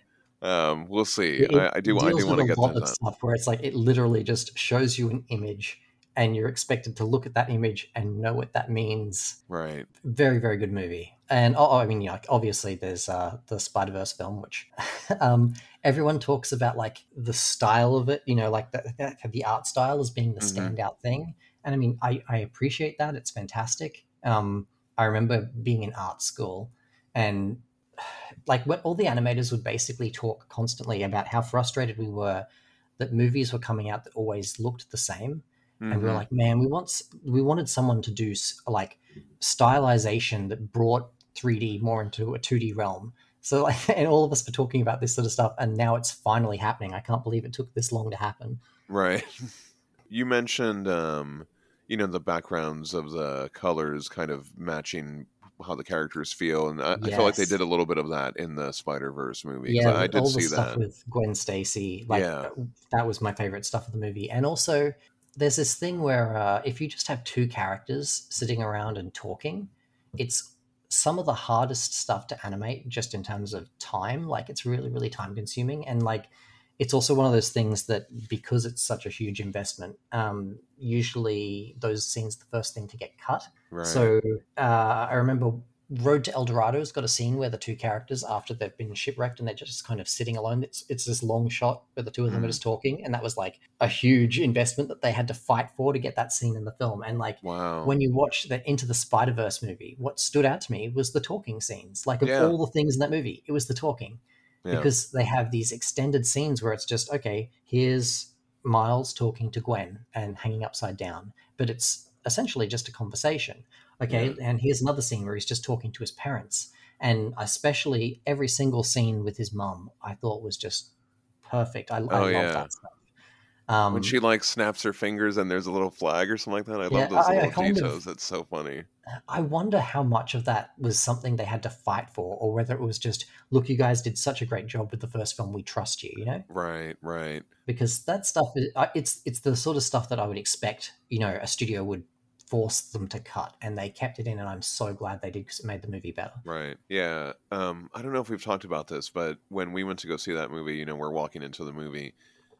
Speaker 1: um, we'll see.
Speaker 2: It,
Speaker 1: I, I
Speaker 2: it
Speaker 1: do. I
Speaker 2: deals
Speaker 1: do
Speaker 2: with
Speaker 1: want
Speaker 2: a
Speaker 1: to get to
Speaker 2: lot of
Speaker 1: that.
Speaker 2: stuff where it's like it literally just shows you an image and you're expected to look at that image and know what that means.
Speaker 1: Right.
Speaker 2: Very, very good movie. And oh, I mean, yeah, like, obviously there's uh, the Spider Verse film, which um, everyone talks about, like the style of it. You know, like the the, the art style as being the
Speaker 1: Hmm.
Speaker 2: standout thing. And I mean, I I appreciate that. It's fantastic. Um, I remember being in art school, and like when all the animators would basically talk constantly about how frustrated we were that movies were coming out that always looked the same, and we were
Speaker 1: Hmm.
Speaker 2: like, man, we want we wanted someone to do like stylization that brought three D more into a two D realm. So like, and all of us were talking about this sort of stuff, and now it's finally happening. I can't believe it took this long to happen.
Speaker 1: Right. You mentioned, um, you know, the backgrounds of the colors kind of matching how the characters feel, and I, I feel like they
Speaker 2: Yes.
Speaker 1: did a little bit of that in the Spider Verse movie because
Speaker 2: Yeah,
Speaker 1: I, I
Speaker 2: the,
Speaker 1: did
Speaker 2: all the
Speaker 1: see
Speaker 2: stuff
Speaker 1: that.
Speaker 2: with Gwen Stacy, like
Speaker 1: Yeah.
Speaker 2: uh, that was my favorite stuff of the movie. And also, there's this thing where uh, if you just have two characters sitting around and talking, it's some of the hardest stuff to animate just in terms of time. Like, it's really, really time consuming. And like, it's also one of those things that because it's such a huge investment, um, usually those scenes are the first thing to get cut.
Speaker 1: Right.
Speaker 2: So uh, I remember Road to El Dorado's got a scene where the two characters, after they've been shipwrecked and they're just kind of sitting alone, it's it's this long shot where the two of them are
Speaker 1: Mm.
Speaker 2: just talking, and that was like a huge investment that they had to fight for to get that scene in the film. And like
Speaker 1: Wow.
Speaker 2: when you watch the Into the Spider Verse movie, what stood out to me was the talking scenes. Like of
Speaker 1: Yeah.
Speaker 2: all the things in that movie, it was the talking
Speaker 1: Yeah.
Speaker 2: because they have these extended scenes where it's just okay. Here's Miles talking to Gwen and hanging upside down, but it's essentially just a conversation.
Speaker 1: Yeah.
Speaker 2: Okay, and here's another scene where he's just talking to his parents, and especially every single scene with his mum I thought was just perfect. i, I
Speaker 1: Oh
Speaker 2: love
Speaker 1: yeah.
Speaker 2: that stuff.
Speaker 1: When
Speaker 2: um
Speaker 1: she like snaps her fingers and there's a little flag or something like that, I love
Speaker 2: yeah,
Speaker 1: those
Speaker 2: I, I
Speaker 1: little
Speaker 2: kind of
Speaker 1: details. That's so funny.
Speaker 2: I wonder how much of that was something they had to fight for, or whether it was just, look, you guys did such a great job with the first film, we trust you, you know.
Speaker 1: Right. Right.
Speaker 2: Because that stuff is, uh, it's it's the sort of stuff that I would expect, you know, a studio would force them to cut, and they kept it in, and I'm so glad they did because it made the movie better.
Speaker 1: Right. Yeah. Um, I don't know if we've talked about this, but when we went to go see that movie, you know, we're walking into the movie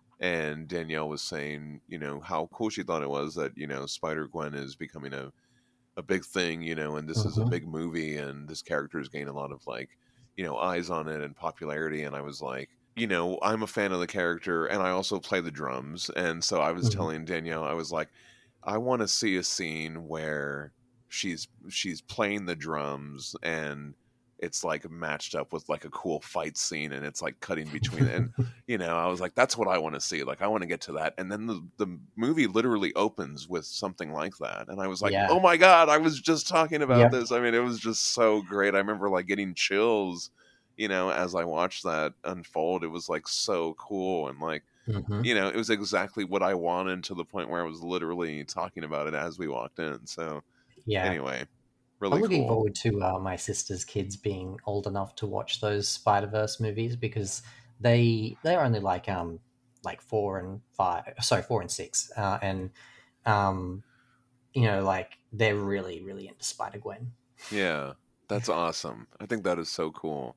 Speaker 1: and Danielle was saying, you know, how cool she thought it was that, you know, Spider Gwen is becoming a, a big thing, you know, and this is a
Speaker 2: Hmm.
Speaker 1: big movie and this character is gaining a lot of like, you know, eyes on it and popularity. And I was like, you know, I'm a fan of the character and I also play the drums. And so I was
Speaker 2: Hmm.
Speaker 1: telling Danielle, I was like, I want to see a scene where she's she's playing the drums and it's like matched up with like a cool fight scene and it's like cutting between it. And you know, I was like, that's what I want to see. Like I want to get to that. And then the the movie literally opens with something like that. And I was like,
Speaker 2: Yeah.
Speaker 1: oh my God, I was just talking about
Speaker 2: Yep.
Speaker 1: this. I mean, it was just so great. I remember like getting chills, you know, as I watched that unfold. It was like so cool and like
Speaker 2: Hmm.
Speaker 1: you know, it was exactly what I wanted to the point where I was literally talking about it as we walked in. So
Speaker 2: Yeah.
Speaker 1: anyway,
Speaker 2: I'm
Speaker 1: really
Speaker 2: looking
Speaker 1: cool.
Speaker 2: forward to uh, my sister's kids being old enough to watch those Spider Verse movies because they they're only like um like four and five, sorry, four and six, uh, and um you know, like they're really really into Spider Gwen.
Speaker 1: Yeah, that's awesome. I think that is so cool.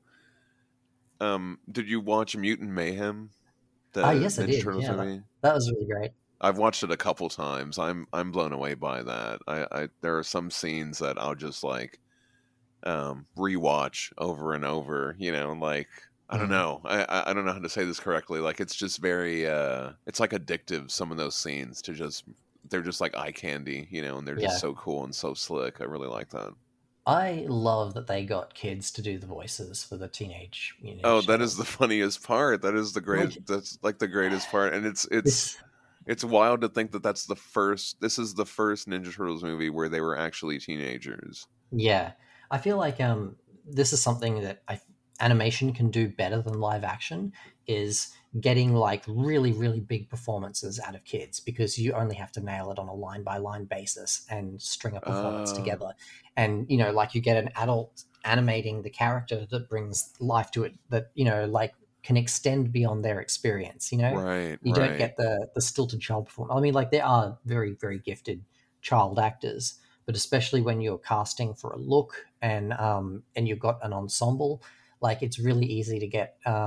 Speaker 1: Um, did you watch Mutant Mayhem,
Speaker 2: Ah,
Speaker 1: the
Speaker 2: yes, I
Speaker 1: Ninja
Speaker 2: did.
Speaker 1: Turtles
Speaker 2: Yeah, that,
Speaker 1: movie?
Speaker 2: that was really great.
Speaker 1: I've watched it a couple times. I'm I'm blown away by that. I, I there are some scenes that I'll just like um rewatch over and over, you know, like I don't
Speaker 2: Mm,
Speaker 1: know. I I I don't know how to say this correctly. Like it's just very uh it's like addictive some of those scenes to just they're just like eye candy, you know, and they're just
Speaker 2: yeah,
Speaker 1: so cool and so slick. I really like that.
Speaker 2: I love that they got kids to do the voices for the Teenage Mutant
Speaker 1: Oh,
Speaker 2: Ninja
Speaker 1: that is the
Speaker 2: Turtles.
Speaker 1: funniest part. That is the great
Speaker 2: Like
Speaker 1: that's like the greatest part and it's it's
Speaker 2: this,
Speaker 1: it's wild to think that that's the first this is the first Ninja Turtles movie where they were actually teenagers.
Speaker 2: yeah, I feel like um this is something that I animation can do better than live action is getting like really really big performances out of kids because you only have to nail it on a line by line basis and string a performance
Speaker 1: Uh
Speaker 2: together. And you know, like you get an adult animating the character that brings life to it, that you know, like can extend beyond their experience, you know.
Speaker 1: right,
Speaker 2: You don't
Speaker 1: right.
Speaker 2: get the the stilted child performance. I mean, like there are very very gifted child actors, but especially when you're casting for a look and um and you've got an ensemble, like it's really easy to get um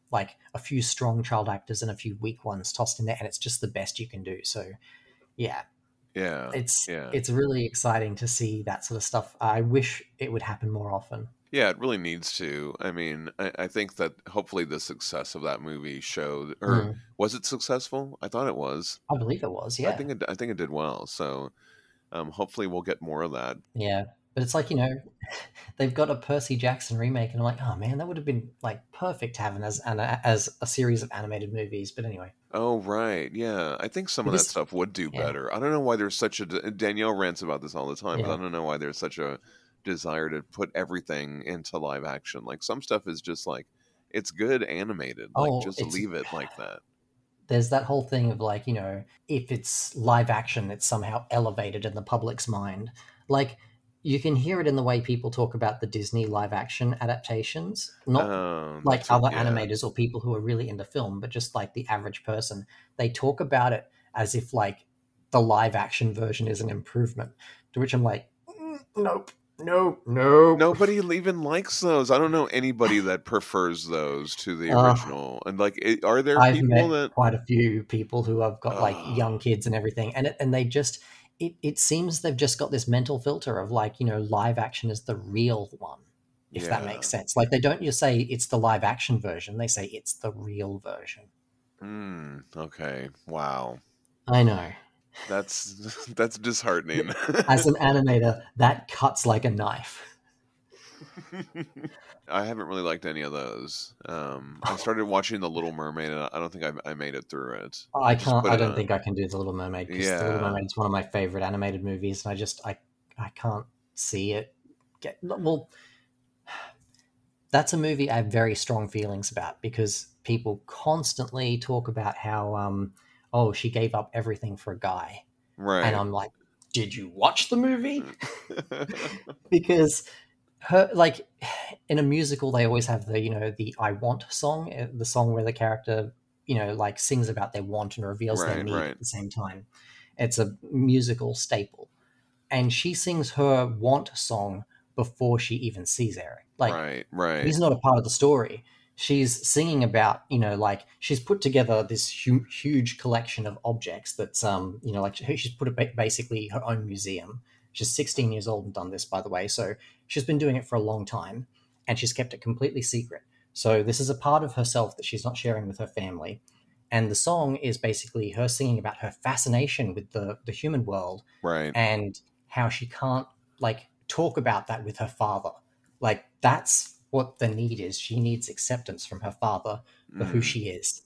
Speaker 2: like a few strong child actors and a few weak ones tossed in there, and it's just the best you can do. So yeah,
Speaker 1: Yeah,
Speaker 2: it's
Speaker 1: yeah.
Speaker 2: it's really exciting to see that sort of stuff. I wish it would happen more often.
Speaker 1: Yeah, it really needs to. I mean, I, I think that hopefully the success of that movie showed, or
Speaker 2: Mm.
Speaker 1: was it successful? I thought it was.
Speaker 2: I believe it was,
Speaker 1: I
Speaker 2: yeah.
Speaker 1: think it, I think it did well. So um, hopefully we'll get more of that.
Speaker 2: Yeah. But it's like, you know, they've got a Percy Jackson remake, and I'm like, oh man, that would have been like perfect to have an, as an, as a series of animated movies. But anyway,
Speaker 1: Oh, right. Yeah. I think some of that
Speaker 2: because
Speaker 1: stuff would do
Speaker 2: yeah,
Speaker 1: better. I don't know why there's such a Danielle rants about this all the time, but
Speaker 2: yeah.
Speaker 1: I don't know why there's such a desire to put everything into live action. Like some stuff is just like it's good animated. Like
Speaker 2: Oh,
Speaker 1: just
Speaker 2: it's
Speaker 1: leave it like that.
Speaker 2: there's that whole thing of like, you know, if it's live action, it's somehow elevated in the public's mind. Like you can hear it in the way people talk about the Disney live action adaptations, not
Speaker 1: Um,
Speaker 2: like
Speaker 1: that's what,
Speaker 2: other
Speaker 1: yeah.
Speaker 2: animators or people who are really into film, but just like the average person. They talk about it as if like the live action version is an improvement, to which I'm like, "Mm, nope, nope, nope.
Speaker 1: Nobody even likes those. I don't know anybody that prefers those to the
Speaker 2: Uh,
Speaker 1: original. And like, it, are there
Speaker 2: I've
Speaker 1: people
Speaker 2: met
Speaker 1: that?
Speaker 2: quite a few people who have got like young
Speaker 1: Oh,
Speaker 2: kids and everything, and it, and they just it, it seems they've just got this mental filter of like, you know, live action is the real one, if that
Speaker 1: yeah.
Speaker 2: makes sense. Like they don't just say it's the live action version; they say it's the real version.
Speaker 1: Hmm. Okay. Wow.
Speaker 2: I know.
Speaker 1: That's that's disheartening.
Speaker 2: As an animator, that cuts like a knife.
Speaker 1: I haven't really liked any of those. Um, I started watching The Little Mermaid, and I don't think I, I made it through it. I
Speaker 2: I
Speaker 1: just
Speaker 2: can't.
Speaker 1: put
Speaker 2: I
Speaker 1: it
Speaker 2: don't
Speaker 1: on.
Speaker 2: think I can do The Little Mermaid because The Little
Speaker 1: Yeah,
Speaker 2: Mermaid is one of my favorite animated movies, and I just I I can't see it get well. That's a movie I have very strong feelings about because people constantly talk about how, um, oh, she gave up everything for a guy. And
Speaker 1: right.
Speaker 2: I'm like, did you watch the movie? Because her, like, in a musical, they always have the, you know, the I Want song, uh, the song where the character, you know, like sings about their want and reveals their
Speaker 1: Right,
Speaker 2: need
Speaker 1: right,
Speaker 2: at the same time. It's a musical staple. And she sings her want song before she even sees Eric. Like,
Speaker 1: right, right,
Speaker 2: he's not a part of the story. She's singing about, you know, like she's put together this hu- huge collection of objects that's, um, you know, like she's put it basically her own museum. She's sixteen years old and done this, by the way. So she's been doing it for a long time and she's kept it completely secret. So this is a part of herself that she's not sharing with her family. And the song is basically her singing about her fascination with the, the human world
Speaker 1: right.
Speaker 2: and how she can't like talk about that with her father. Like that's what the need is. She needs acceptance from her father for who
Speaker 1: Mm,
Speaker 2: she is.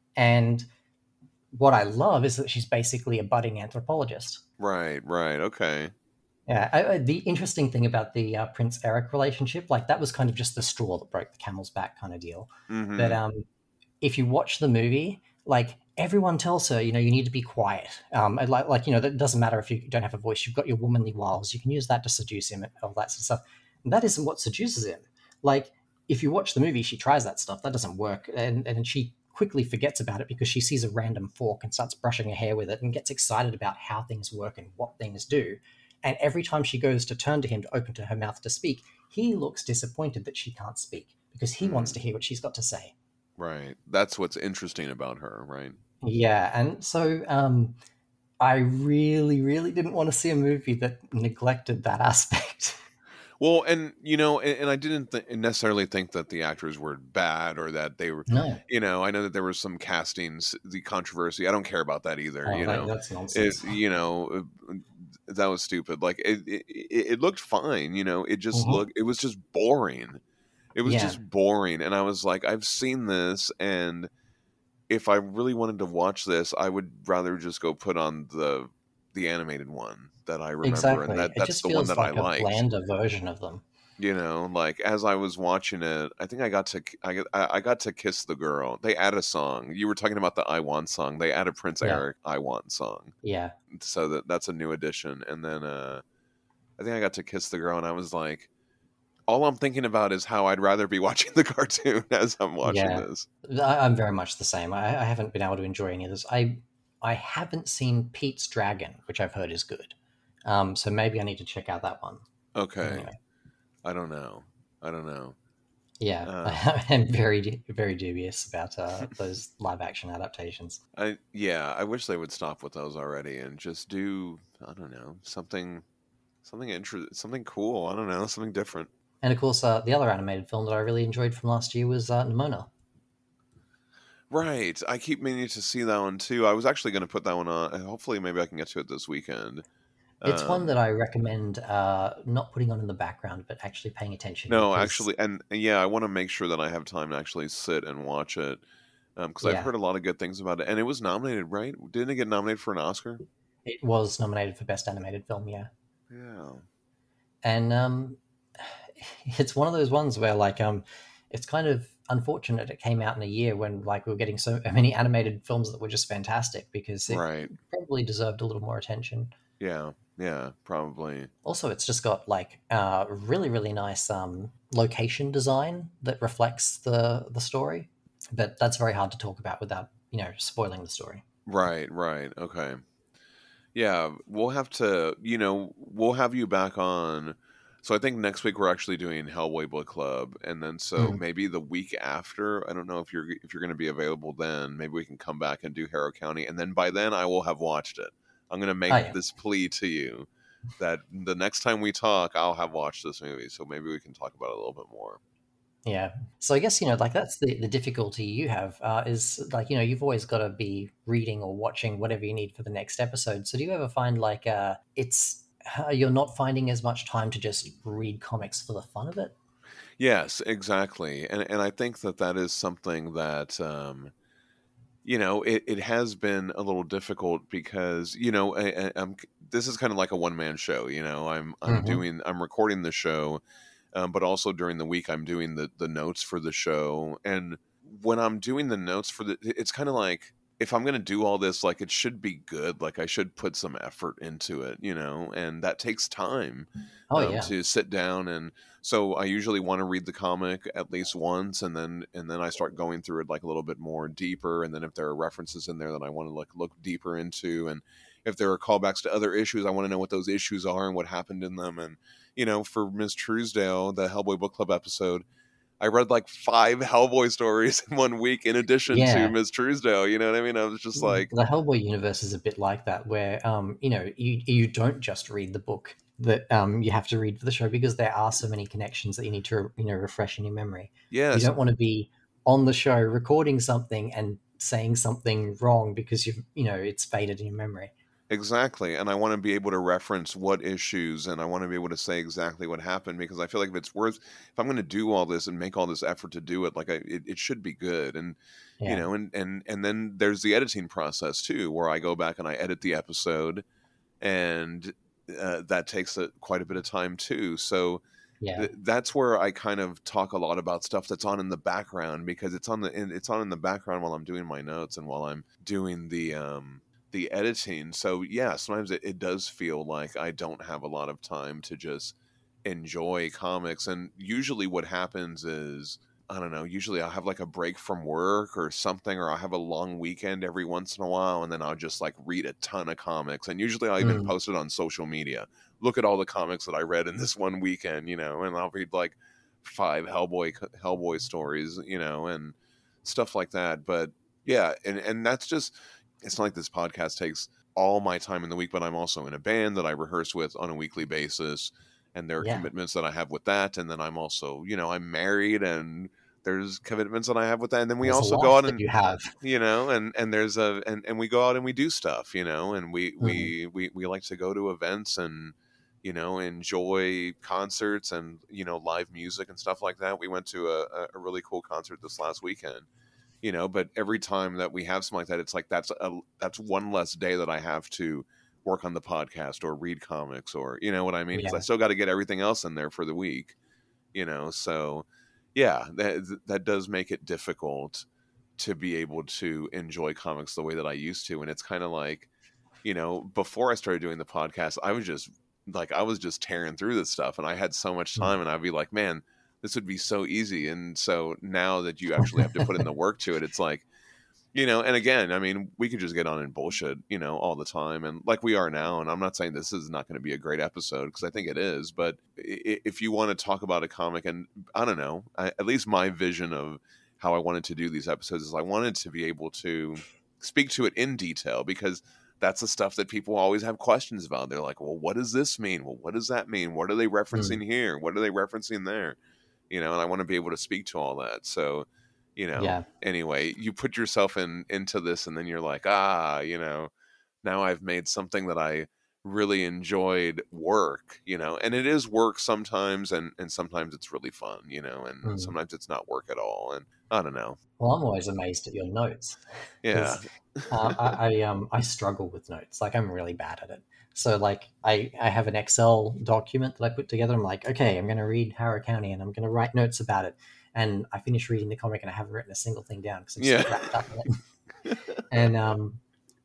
Speaker 2: And what I love is that she's basically a budding anthropologist.
Speaker 1: right, right. Okay.
Speaker 2: Yeah, I, I, the interesting thing about the uh, Prince Eric relationship, like that was kind of just the straw that broke the camel's back kind of deal. But
Speaker 1: Mm-hmm.
Speaker 2: um, if you watch the movie, like everyone tells her, you know, you need to be quiet. Um, and like, like you know, that doesn't matter if you don't have a voice. You've got your womanly wiles. You can use that to seduce him and all that sort of stuff. And that isn't what seduces him. Like if you watch the movie, she tries that stuff. That doesn't work, and and she quickly forgets about it because she sees a random fork and starts brushing her hair with it and gets excited about how things work and what things do. And every time she goes to turn to him to open to her mouth to speak, he looks disappointed that she can't speak because he wants to
Speaker 1: Mm,
Speaker 2: hear what she's got to say.
Speaker 1: right. That's what's interesting about her, right?
Speaker 2: Yeah, and so um, I really, really didn't want to see a movie that neglected that aspect.
Speaker 1: Well, and you know, and, and I didn't th- necessarily think that the actors were bad or that they were,
Speaker 2: No,
Speaker 1: you know, I know that there was some castings, the controversy. I don't care about that either.
Speaker 2: oh,
Speaker 1: You
Speaker 2: that,
Speaker 1: know,
Speaker 2: that's
Speaker 1: it,
Speaker 2: nonsense.
Speaker 1: you know, uh, that was stupid. Like it, it, it looked fine. You know, it just
Speaker 2: Hmm.
Speaker 1: looked, it was just boring. It was
Speaker 2: Yeah,
Speaker 1: just boring, and I was like, I've seen this, and if I really wanted to watch this, I would rather just go put on the the animated one that I remember, and
Speaker 2: exactly.
Speaker 1: that
Speaker 2: It
Speaker 1: that's
Speaker 2: just
Speaker 1: the one
Speaker 2: feels
Speaker 1: that I
Speaker 2: like a
Speaker 1: liked.
Speaker 2: blander version of them.
Speaker 1: You know, like as I was watching it, I think I got to I got I I got to kiss the girl. They add a song. You were talking about the I Want song. They add a Prince
Speaker 2: Yeah,
Speaker 1: Eric I Want song,
Speaker 2: yeah.
Speaker 1: so that that's a new addition. And then uh, I think I got to kiss the girl, and I was like, all I'm thinking about is how I'd rather be watching the cartoon as I'm watching
Speaker 2: Yeah,
Speaker 1: this.
Speaker 2: I, I'm very much the same. I, I haven't been able to enjoy any of this. I I haven't seen Pete's Dragon, which I've heard is good. Um, so maybe I need to check out that one.
Speaker 1: Okay,
Speaker 2: Anyway,
Speaker 1: I don't know. I don't know.
Speaker 2: Yeah,
Speaker 1: Uh,
Speaker 2: I am very, very dubious about uh, those live action adaptations.
Speaker 1: I yeah, I wish they would stop with those already and just do, I don't know, something something inter- something cool. I don't know, something different.
Speaker 2: And of course, uh, the other animated film that I really enjoyed from last year was uh, Nimona.
Speaker 1: Right. I keep meaning to see that one too. I was actually going to put that one on. and Hopefully, maybe I can get to it this weekend.
Speaker 2: It's one that
Speaker 1: Um,
Speaker 2: I recommend uh, not putting on in the background, but actually paying attention
Speaker 1: no,
Speaker 2: because,
Speaker 1: actually, and, and yeah, I want to make sure that I have time to actually sit and watch it because I've
Speaker 2: yeah,
Speaker 1: heard a lot of good things about it. And it was nominated, right? Didn't it get nominated for an Oscar?
Speaker 2: it was nominated for Best Animated Film, yeah.
Speaker 1: Yeah.
Speaker 2: And um, it's one of those ones where, like, um, it's kind of unfortunate it came out in a year when, like, we were getting so many animated films that were just fantastic because it
Speaker 1: Right.
Speaker 2: probably deserved a little more attention.
Speaker 1: Yeah. Yeah. Probably.
Speaker 2: Also, it's just got like uh, really, really nice um, location design that reflects the the story. But that's very hard to talk about without you know spoiling the story.
Speaker 1: Right. Right. Okay. Yeah, we'll have to, you know, we'll have you back on. So I think next week we're actually doing Hellboy Book Club, and then so
Speaker 2: Mm.
Speaker 1: maybe the week after, I don't know if you're if you're going to be available then. Maybe we can come back and do Harrow County, and then by then I will have watched it. I'm going to
Speaker 2: Oh
Speaker 1: make
Speaker 2: yeah,
Speaker 1: this plea to you that the next time we talk, I'll have watched this movie, so maybe we can talk about it a little bit more.
Speaker 2: yeah. So I guess you know like that's the the difficulty you have uh, is like you know you've always got to be reading or watching whatever you need for the next episode. So do you ever find like uh, it's uh, you're not finding as much time to just read comics for the fun of it?
Speaker 1: Yes, exactly, and and I think that that is something that. Um, you know, it, it has been a little difficult because you know I, I, I'm this is kind of like a one man show. You know, I'm I'm
Speaker 2: Hmm.
Speaker 1: doing I'm recording the show, um, but also during the week I'm doing the the notes for the show. And when I'm doing the notes for the, it's kind of like if I'm gonna do all this, like it should be good. Like I should put some effort into it, you know, and that takes time
Speaker 2: Oh
Speaker 1: um,
Speaker 2: yeah,
Speaker 1: to sit down. And so I usually want to read the comic at least once, and then and then I start going through it like a little bit more deeper. And then if there are references in there that I want to like look deeper into, and if there are callbacks to other issues, I want to know what those issues are and what happened in them. And you know, for Miss Truesdale, the Hellboy Book Club episode, I read like five Hellboy stories in one week in addition to
Speaker 2: yeah.
Speaker 1: Miss Truesdale. You know what I mean? I was just like,
Speaker 2: The Hellboy universe is a bit like that, where um, you know you you don't just read the book that um, you have to read for the show because there are so many connections that you need to you know refresh in your memory. You
Speaker 1: yes,
Speaker 2: don't want to be on the show recording something and saying something wrong because you've you know it's faded in your memory.
Speaker 1: exactly. And I want to be able to reference what issues and I want to be able to say exactly what happened because I feel like if it's worth, if I'm going to do all this and make all this effort to do it, like I, it, it should be good. And, you
Speaker 2: Yeah,
Speaker 1: know, and, and, and then there's the editing process too, where I go back and I edit the episode and uh, that takes a, quite a bit of time too. So,
Speaker 2: yeah,
Speaker 1: th- that's where I kind of talk a lot about stuff that's on in the background because it's on the in, it's on in the background while I'm doing my notes and while I'm doing the um the editing. So yeah, sometimes it, it does feel like I don't have a lot of time to just enjoy comics. And usually what happens is I don't know, usually I'll have like a break from work or something, or I'll have a long weekend every once in a while, and then I'll just like read a ton of comics. And usually I'll even
Speaker 2: mm,
Speaker 1: post it on social media. Look at all the comics that I read in this one weekend, you know, and I'll read like five Hellboy Hellboy stories, you know, and stuff like that. But yeah, and and that's just it's not like this podcast takes all my time in the week, but I'm also in a band that I rehearse with on a weekly basis, and there are
Speaker 2: yeah.
Speaker 1: commitments that I have with that, and then I'm also, you know, I'm married and there's commitments that I have with that, and then we
Speaker 2: There's a
Speaker 1: also go
Speaker 2: life
Speaker 1: out
Speaker 2: that
Speaker 1: and
Speaker 2: you have.
Speaker 1: you know and and there's a and, and we go out and we do stuff, you know, and we
Speaker 2: Mm,
Speaker 1: we we we like to go to events and you know enjoy concerts and you know live music and stuff like that. We went to a, a a really cool concert this last weekend, you know, but every time that we have something like that, it's like that's a that's one less day that I have to work on the podcast or read comics or you know what I mean, because I
Speaker 2: yeah,
Speaker 1: still got to get everything else in there for the week, you know. So yeah, that that does make it difficult to be able to enjoy comics the way that I used to. And it's kind of like, you know, before I started doing the podcast, I was just like, I was just tearing through this stuff and I had so much time
Speaker 2: mm.
Speaker 1: and I'd be like, man, this would be so easy. And so now that you actually have to put in the work to it, it's like, You know, and again, I mean, we could just get on and bullshit, you know, all the time, and like we are now. And I'm not saying this is not going to be a great episode because I think it is, but if you want to talk about a comic, and I don't know, I, at least my vision of how I wanted to do these episodes is I wanted to be able to speak to it in detail, because that's the stuff that people always have questions about. They're like, well, what does this mean? Well, what does that mean? What are they referencing
Speaker 2: Mm.
Speaker 1: here? What are they referencing there? You know, and I want to be able to speak to all that. So, you know,
Speaker 2: Yeah.
Speaker 1: anyway, you put yourself in into this, and then you're like, ah, you know, now I've made something that I really enjoyed work, you know, and it is work sometimes, and and sometimes it's really fun, you know, and
Speaker 2: Mm.
Speaker 1: sometimes it's not work at all, and I don't know.
Speaker 2: Well, I'm always amazed at your notes
Speaker 1: Yeah.
Speaker 2: because uh, I, I um I struggle with notes. Like I'm really bad at it. So like I I have an Excel document that I put together. I'm like, okay, I'm going to read Harrow County and I'm going to write notes about it. And I finish reading the comic and I haven't written a single thing down because I'm
Speaker 1: Yeah.
Speaker 2: so wrapped up in it. And um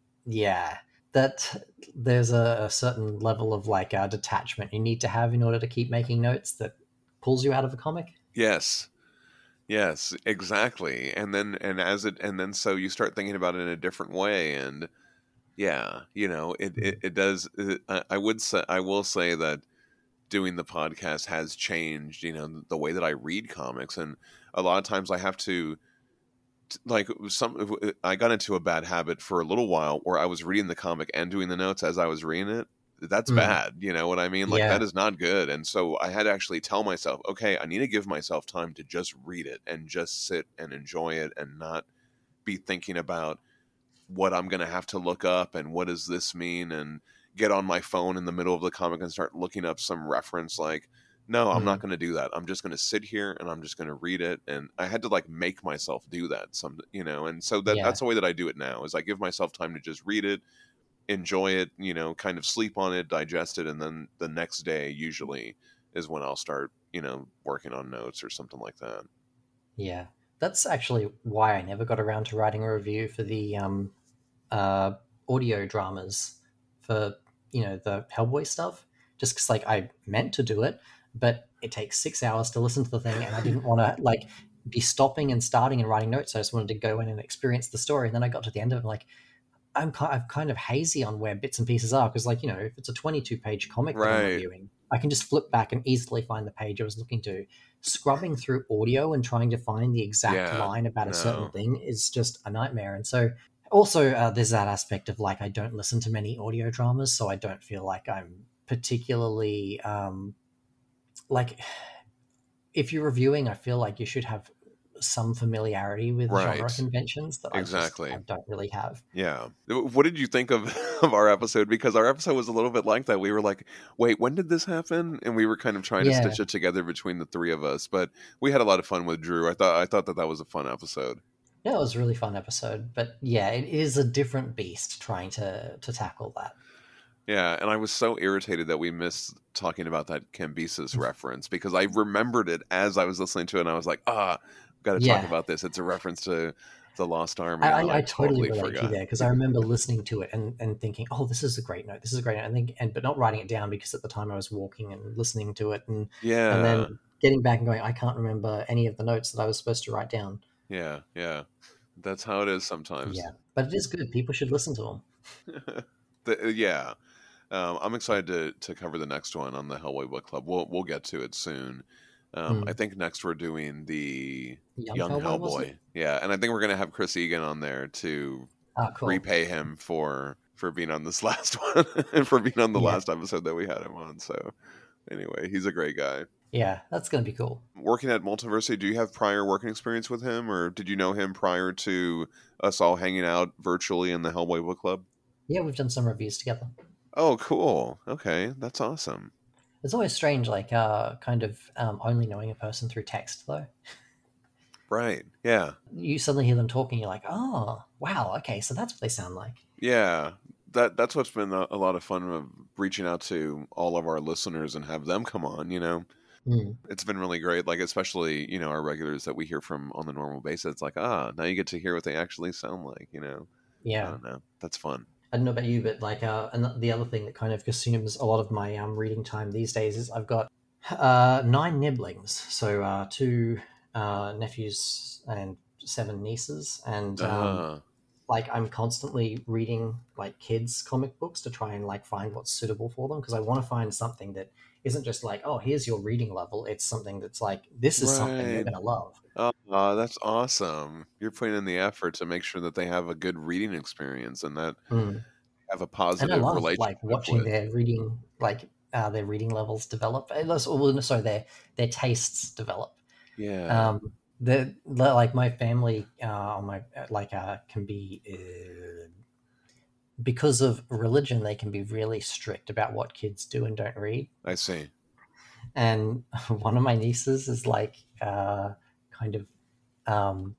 Speaker 2: yeah, that there's a, a certain level of like uh, detachment you need to have in order to keep making notes that pulls you out of a comic.
Speaker 1: Yes. Yes, exactly. And then and as it and then so you start thinking about it in a different way, and yeah, you know, it it, it does it, I, I would say I will say that doing the podcast has changed, you know, the way that I read comics, and a lot of times I have to like some I got into a bad habit for a little while where I was reading the comic and doing the notes as I was reading it. That's
Speaker 2: Mm.
Speaker 1: bad, you know what I mean? Like
Speaker 2: Yeah.
Speaker 1: that is not good. And so I had to actually tell myself, okay, I need to give myself time to just read it and just sit and enjoy it and not be thinking about what I'm going to have to look up and what does this mean, and get on my phone in the middle of the comic and start looking up some reference. Like, no, I'm not
Speaker 2: Mm.
Speaker 1: going to do that. I'm just going to sit here and I'm just going to read it. And I had to like make myself do that some, you know, and so that
Speaker 2: Yeah.
Speaker 1: that's the way that I do it now is I give myself time to just read it, enjoy it, you know, kind of sleep on it, digest it. And then the next day usually is when I'll start, you know, working on notes or something like that.
Speaker 2: Yeah, that's actually why I never got around to writing a review for the um, uh, audio dramas for you know the Hellboy stuff. Just because like I meant to do it, but it takes six hours to listen to the thing, and I didn't want to like be stopping and starting and writing notes. I just wanted to go in and experience the story. And then I got to the end of it, and like I'm kind, I'm kind of hazy on where bits and pieces are because, like, you know, if it's a twenty-two page comic that I'm
Speaker 1: Right.
Speaker 2: reviewing, I can just flip back and easily find the page I was looking to. Scrubbing through audio and trying to find the exact
Speaker 1: Yeah.
Speaker 2: line about a certain
Speaker 1: No.
Speaker 2: thing is just a nightmare. And so, also, uh, there's that aspect of like I don't listen to many audio dramas, so I don't feel like I'm particularly um, like if you're reviewing, I feel like you should have some familiarity with genre
Speaker 1: Right.
Speaker 2: conventions that I just
Speaker 1: Exactly.
Speaker 2: I don't really have.
Speaker 1: Yeah. What did you think of, of our episode? Because our episode was a little bit like that. We were like, wait, when did this happen? And we were kind of trying to
Speaker 2: Yeah.
Speaker 1: stitch it together between the three of us. But we had a lot of fun with Drew. I thought I thought that that was a fun episode.
Speaker 2: Yeah, it was a really fun episode. But yeah, it is a different beast trying to to tackle that.
Speaker 1: Yeah, and I was so irritated that we missed talking about that Cambyses reference because I remembered it as I was listening to it, and I was like, ah, got to
Speaker 2: Yeah.
Speaker 1: talk about this. It's a reference to the Lost Army.
Speaker 2: I,
Speaker 1: and
Speaker 2: I, I totally relate
Speaker 1: forgot.
Speaker 2: to you there because I remember listening to it and, and thinking, oh, this is a great note. This is a great note. And, then, and but not writing it down because at the time I was walking and listening to it, and
Speaker 1: Yeah.
Speaker 2: and then getting back and going, I can't remember any of the notes that I was supposed to write down.
Speaker 1: Yeah, yeah, that's how it is sometimes.
Speaker 2: Yeah, but it is good. People should listen to them.
Speaker 1: the, yeah. Um, I'm excited to, to cover the next one on the Hellboy Book Club. We'll we'll get to it soon. Um,
Speaker 2: Hmm.
Speaker 1: I think next we're doing the
Speaker 2: Young,
Speaker 1: Young
Speaker 2: Hellboy, was
Speaker 1: Hellboy.
Speaker 2: it?
Speaker 1: Yeah, and I think we're gonna have Chris Egan on there to
Speaker 2: Ah, cool.
Speaker 1: repay him for for being on this last one and for being on the
Speaker 2: Yeah.
Speaker 1: last episode that we had him on. So anyway, he's a great guy.
Speaker 2: Yeah, that's going to be cool.
Speaker 1: Working at Multiversity, do you have prior working experience with him, or did you know him prior to us all hanging out virtually in the Hellboy Book Club?
Speaker 2: Yeah, we've done some reviews together.
Speaker 1: Oh, cool. Okay, that's awesome.
Speaker 2: It's always strange, like uh, kind of um, only knowing a person through text, though.
Speaker 1: Right. Yeah.
Speaker 2: You suddenly hear them talking, you're like, oh, wow, okay, so that's what they sound like.
Speaker 1: Yeah. That that's what's been a, a lot of fun of reaching out to all of our listeners and have them come on, you know.
Speaker 2: Mm.
Speaker 1: It's been really great, like especially, you know, our regulars that we hear from on the normal basis. It's like, ah, now you get to hear what they actually sound like, you know.
Speaker 2: Yeah.
Speaker 1: I don't know. That's fun.
Speaker 2: I don't know about you, but like, uh, and the other thing that kind of consumes a lot of my um, reading time these days is I've got uh, nine nibblings, so uh, two uh, nephews and seven nieces, and um,
Speaker 1: uh,
Speaker 2: like I'm constantly reading like kids comic books to try and like find what's suitable for them, because I want to find something that isn't just like, oh, here's your reading level. It's something that's like, this is something you're
Speaker 1: Right.
Speaker 2: going to love.
Speaker 1: Oh, aw, that's awesome. You're putting in the effort to make sure that they have a good reading experience and that
Speaker 2: Mm.
Speaker 1: have a
Speaker 2: And I
Speaker 1: positive
Speaker 2: love like
Speaker 1: relationship
Speaker 2: watching
Speaker 1: with.
Speaker 2: their reading, like uh, their reading levels develop. And also, well, no, sorry, their their tastes develop.
Speaker 1: Yeah,
Speaker 2: Um, the, the like my family, uh, on my like uh, can be uh, because of religion, they can be really strict about what kids do and don't read.
Speaker 1: I see.
Speaker 2: And one of my nieces is like uh, kind of um,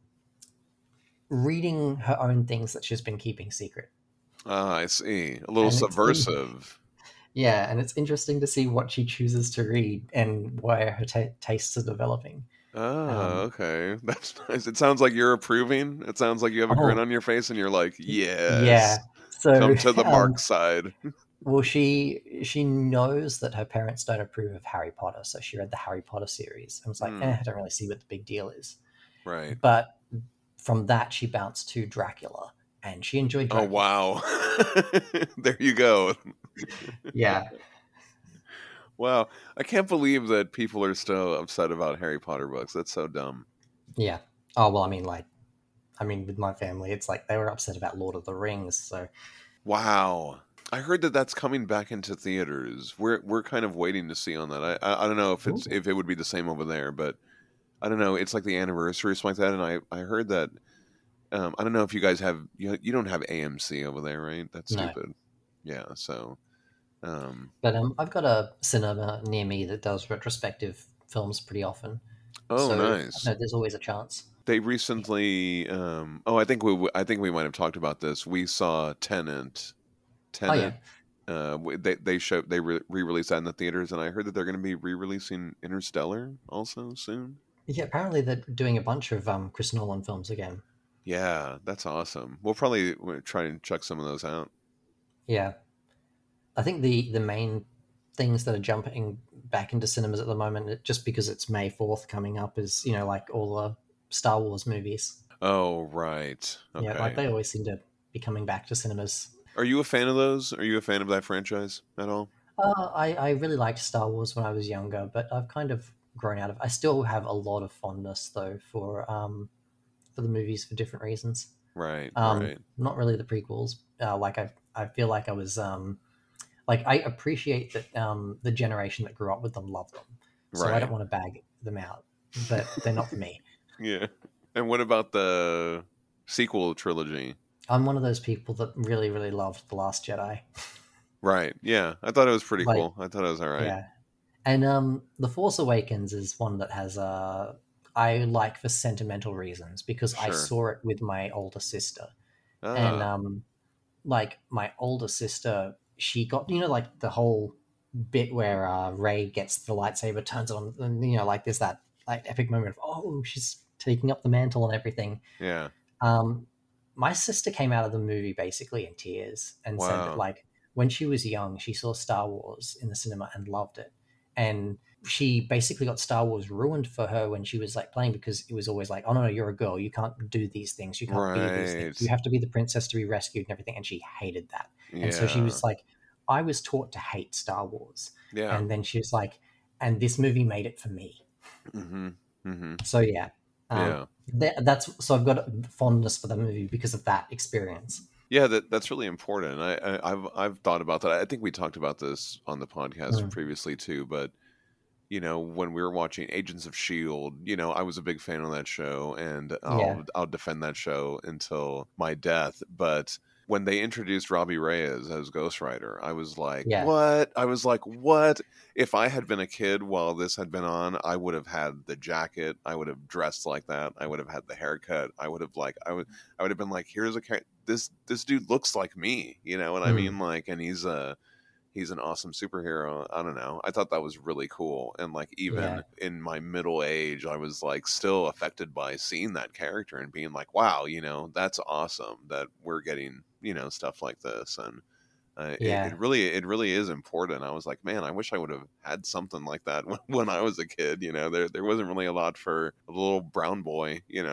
Speaker 2: reading her own things that she's been keeping secret.
Speaker 1: Ah, I see. A little
Speaker 2: And it's in,
Speaker 1: subversive.
Speaker 2: yeah, and it's interesting to see what she chooses to read and where her ta tastes are developing.
Speaker 1: Ah,
Speaker 2: Um,
Speaker 1: okay. That's nice. It sounds like you're approving. It sounds like you have a grin
Speaker 2: oh,
Speaker 1: on your face and you're like,
Speaker 2: yeah.
Speaker 1: yes,
Speaker 2: So,
Speaker 1: come to the
Speaker 2: um,
Speaker 1: Mark side.
Speaker 2: well, she she knows that her parents don't approve of Harry Potter, so she read the Harry Potter series and was like,
Speaker 1: Hmm,
Speaker 2: "Eh, I don't really see what the big deal is."
Speaker 1: right.
Speaker 2: But from that, she bounced to Dracula, and she enjoyed
Speaker 1: Oh,
Speaker 2: Dracula.
Speaker 1: wow. There you go.
Speaker 2: Yeah,
Speaker 1: Wow. I can't believe that people are still upset about Harry Potter books. That's so dumb.
Speaker 2: yeah. Oh well, I mean, like, I mean, with my family, it's like they were upset about Lord of the Rings. So,
Speaker 1: Wow. I heard that that's coming back into theaters. We're we're kind of waiting to see on that. I I, I don't know if it's
Speaker 2: ooh.
Speaker 1: if it would be the same over there, but I don't know. It's like the anniversary or something like that, and I I heard that. Um, I don't know if you guys have you you don't have A M C over there, right? That's
Speaker 2: No,
Speaker 1: stupid. Yeah. So. Um,
Speaker 2: but um, I've got a cinema near me that does retrospective films pretty often.
Speaker 1: oh,
Speaker 2: So, you
Speaker 1: nice.
Speaker 2: know, there's always a chance.
Speaker 1: They recently. Um, oh, I think we I think we might have talked about this. We saw Tenant.
Speaker 2: Oh
Speaker 1: Tenant.
Speaker 2: yeah,
Speaker 1: Uh, w- they they show they re released that in the theaters, and I heard that they're going to be re-releasing Interstellar also soon.
Speaker 2: yeah. Apparently, they're doing a bunch of um, Chris Nolan films again.
Speaker 1: Yeah, that's awesome. We'll probably w- try and check some of those out.
Speaker 2: Yeah, I think the the main things that are jumping back into cinemas at the moment, just because it's May fourth coming up, is, you know, like all the Star Wars movies.
Speaker 1: Oh, right.
Speaker 2: Yeah, like
Speaker 1: Okay.
Speaker 2: they always seem to be coming back to cinemas.
Speaker 1: Are you a fan of those? Are you a fan of that franchise at all?
Speaker 2: Uh, I I really liked Star Wars when I was younger, but I've kind of grown out of. I still have a lot of fondness though for um for the movies for different reasons.
Speaker 1: Right,
Speaker 2: Um,
Speaker 1: right,
Speaker 2: not really the prequels. Uh, like I I feel like I was um like I appreciate that um the generation that grew up with them love them, so I don't
Speaker 1: right.
Speaker 2: want to bag them out, but they're not for me.
Speaker 1: Yeah. And what about the sequel trilogy?
Speaker 2: I'm one of those people that really really loved The Last Jedi.
Speaker 1: Right. Yeah, I thought it was pretty
Speaker 2: Like,
Speaker 1: cool. I thought it was all right.
Speaker 2: yeah, and um, The Force Awakens is one that has uh I like for sentimental reasons, because I
Speaker 1: Sure.
Speaker 2: saw it with my older sister, and
Speaker 1: Ah,
Speaker 2: um, like my older sister, she got, you know, like the whole bit where uh, Ray gets the lightsaber, turns it on, and, you know, like there's that like epic moment of, oh, she's taking up the mantle and everything.
Speaker 1: yeah.
Speaker 2: Um, my sister came out of the movie basically in tears and said that,
Speaker 1: Wow.
Speaker 2: like, when she was young, she saw Star Wars in the cinema and loved it. And she basically got Star Wars ruined for her when she was like playing, because it was always like, oh no, no, you're a girl, you can't do these things, you can't be these things, you
Speaker 1: Right.
Speaker 2: have to be the princess to be rescued and everything. And she hated that. And so she
Speaker 1: Yeah.
Speaker 2: was like, I was taught to hate Star Wars.
Speaker 1: Yeah.
Speaker 2: And then she was like, and this movie made it for me.
Speaker 1: Mm-hmm. Mm-hmm.
Speaker 2: So yeah, um,
Speaker 1: Yeah.
Speaker 2: that, that's so I've got fondness for the movie because of that experience.
Speaker 1: Yeah, that that's really important. I, I I've I've thought about that. I think we talked about this on the podcast
Speaker 2: Mm,
Speaker 1: previously too, but you know, when we were watching Agents of Shield, you know, I was a big fan of that show and
Speaker 2: yeah,
Speaker 1: I'll I'll defend that show until my death, but when they introduced Robbie Reyes as Ghost Rider, I was like,
Speaker 2: yeah,
Speaker 1: "What?" I was like, "What?" If I had been a kid while this had been on, I would have had the jacket, I would have dressed like that, I would have had the haircut, I would have like I would I would have been like, "Here's a ca- this this dude looks like me," you know what I
Speaker 2: mm,
Speaker 1: mean? Like, and he's a he's an awesome superhero. I don't know. I thought that was really cool. And like
Speaker 2: yeah,
Speaker 1: even in my middle age, I was like still affected by seeing that character and being like, wow, you know, that's awesome that we're getting, you know, stuff like this. And uh, it,
Speaker 2: yeah,
Speaker 1: it really, it really is important. I was like, man, I wish I would have had something like that when, when I was a kid. You know, there, there wasn't really a lot for a little brown boy, you know,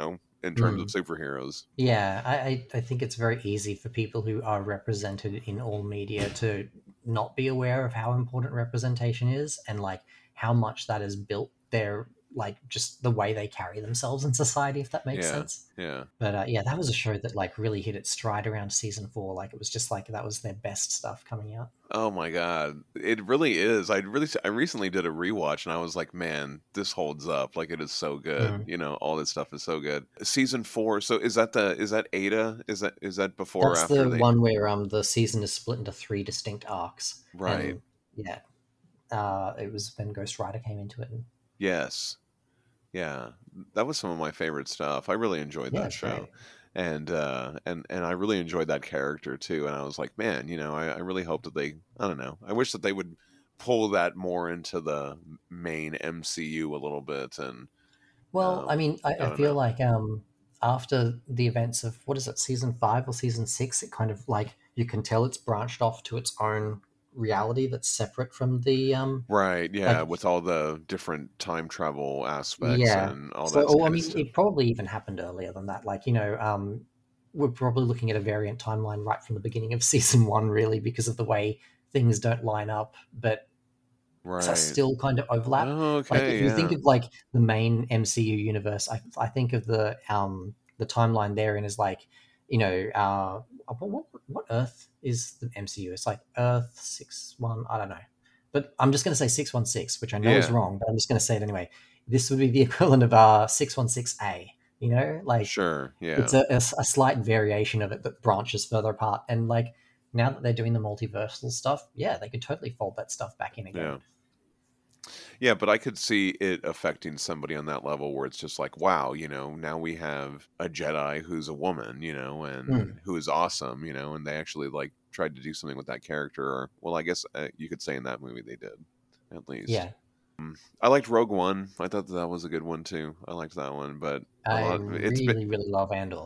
Speaker 1: in terms of
Speaker 2: Mm.
Speaker 1: superheroes.
Speaker 2: Yeah, I, I, I think it's very easy for people who are represented in all media to not be aware of how important representation is and like how much that has built their like just the way they carry themselves in society, if that makes
Speaker 1: Yeah,
Speaker 2: sense.
Speaker 1: yeah.
Speaker 2: But uh, yeah, that was a show that like really hit its stride around season four. Like it was just like that was their best stuff coming out.
Speaker 1: Oh my god, it really is. I really, I recently did a rewatch, and I was like, man, this holds up. Like it is so good.
Speaker 2: Mm.
Speaker 1: You know, all this stuff is so good. Season four. So is that the is that Ada? Is that is that before or
Speaker 2: That's
Speaker 1: after
Speaker 2: the
Speaker 1: they?
Speaker 2: one where um the season is split into three distinct arcs,
Speaker 1: Right.
Speaker 2: and yeah, uh, it was when Ghost Rider came into it. And,
Speaker 1: Yes. Yeah, that was some of my favorite stuff. I really enjoyed
Speaker 2: yeah,
Speaker 1: that
Speaker 2: it's great.
Speaker 1: show, and uh, and and I really enjoyed that character too. And I was like, man, you know, I, I really hope that they, I don't know, I wish that they would pull that more into the main M C U a little bit. And
Speaker 2: Well, I
Speaker 1: um,
Speaker 2: mean, I,
Speaker 1: I
Speaker 2: I
Speaker 1: don't
Speaker 2: feel
Speaker 1: know.
Speaker 2: like um, after the events of what is it, season five or season six, it kind of like you can tell it's branched off to its own reality that's separate from the um,
Speaker 1: Right? Yeah,
Speaker 2: like
Speaker 1: with all the different time travel aspects
Speaker 2: yeah.
Speaker 1: and all
Speaker 2: So,
Speaker 1: that
Speaker 2: oh, I
Speaker 1: kind of
Speaker 2: mean,
Speaker 1: stuff.
Speaker 2: it probably even happened earlier than that. Like you know, um, we're probably looking at a variant timeline right from the beginning of season one, really, because of the way things don't line up, but so
Speaker 1: Right.
Speaker 2: still kind of overlap.
Speaker 1: Oh,
Speaker 2: Like if
Speaker 1: okay.
Speaker 2: you think
Speaker 1: Yeah.
Speaker 2: of like the main M C U universe, I, I think of the um the timeline therein as like, you know, uh what, what what Earth is the M C U? It's like Earth six one. I don't know, but I'm just going to say six one six, which I know is
Speaker 1: Yeah.
Speaker 2: wrong, but I'm just going to say it anyway. This would be the equivalent of uh six one six A. You know, like
Speaker 1: Sure.
Speaker 2: it's
Speaker 1: Yeah.
Speaker 2: a, a s- a slight variation of it that branches further apart, and like now that they're doing the multiversal stuff, yeah, they could totally fold that stuff back in again.
Speaker 1: Yeah. Yeah, but I could see it affecting somebody on that level where it's just like, wow, you know, now we have a Jedi who's a woman, you know,
Speaker 2: Hmm.
Speaker 1: and who is awesome, you know, and they actually like tried to do something with that character. Or, well, I guess uh, you could say in that movie they did, at least.
Speaker 2: Yeah.
Speaker 1: I liked Rogue One. I thought that was a good one too. I liked that one, but a
Speaker 2: I
Speaker 1: lot. It's been,
Speaker 2: really, really love Andor.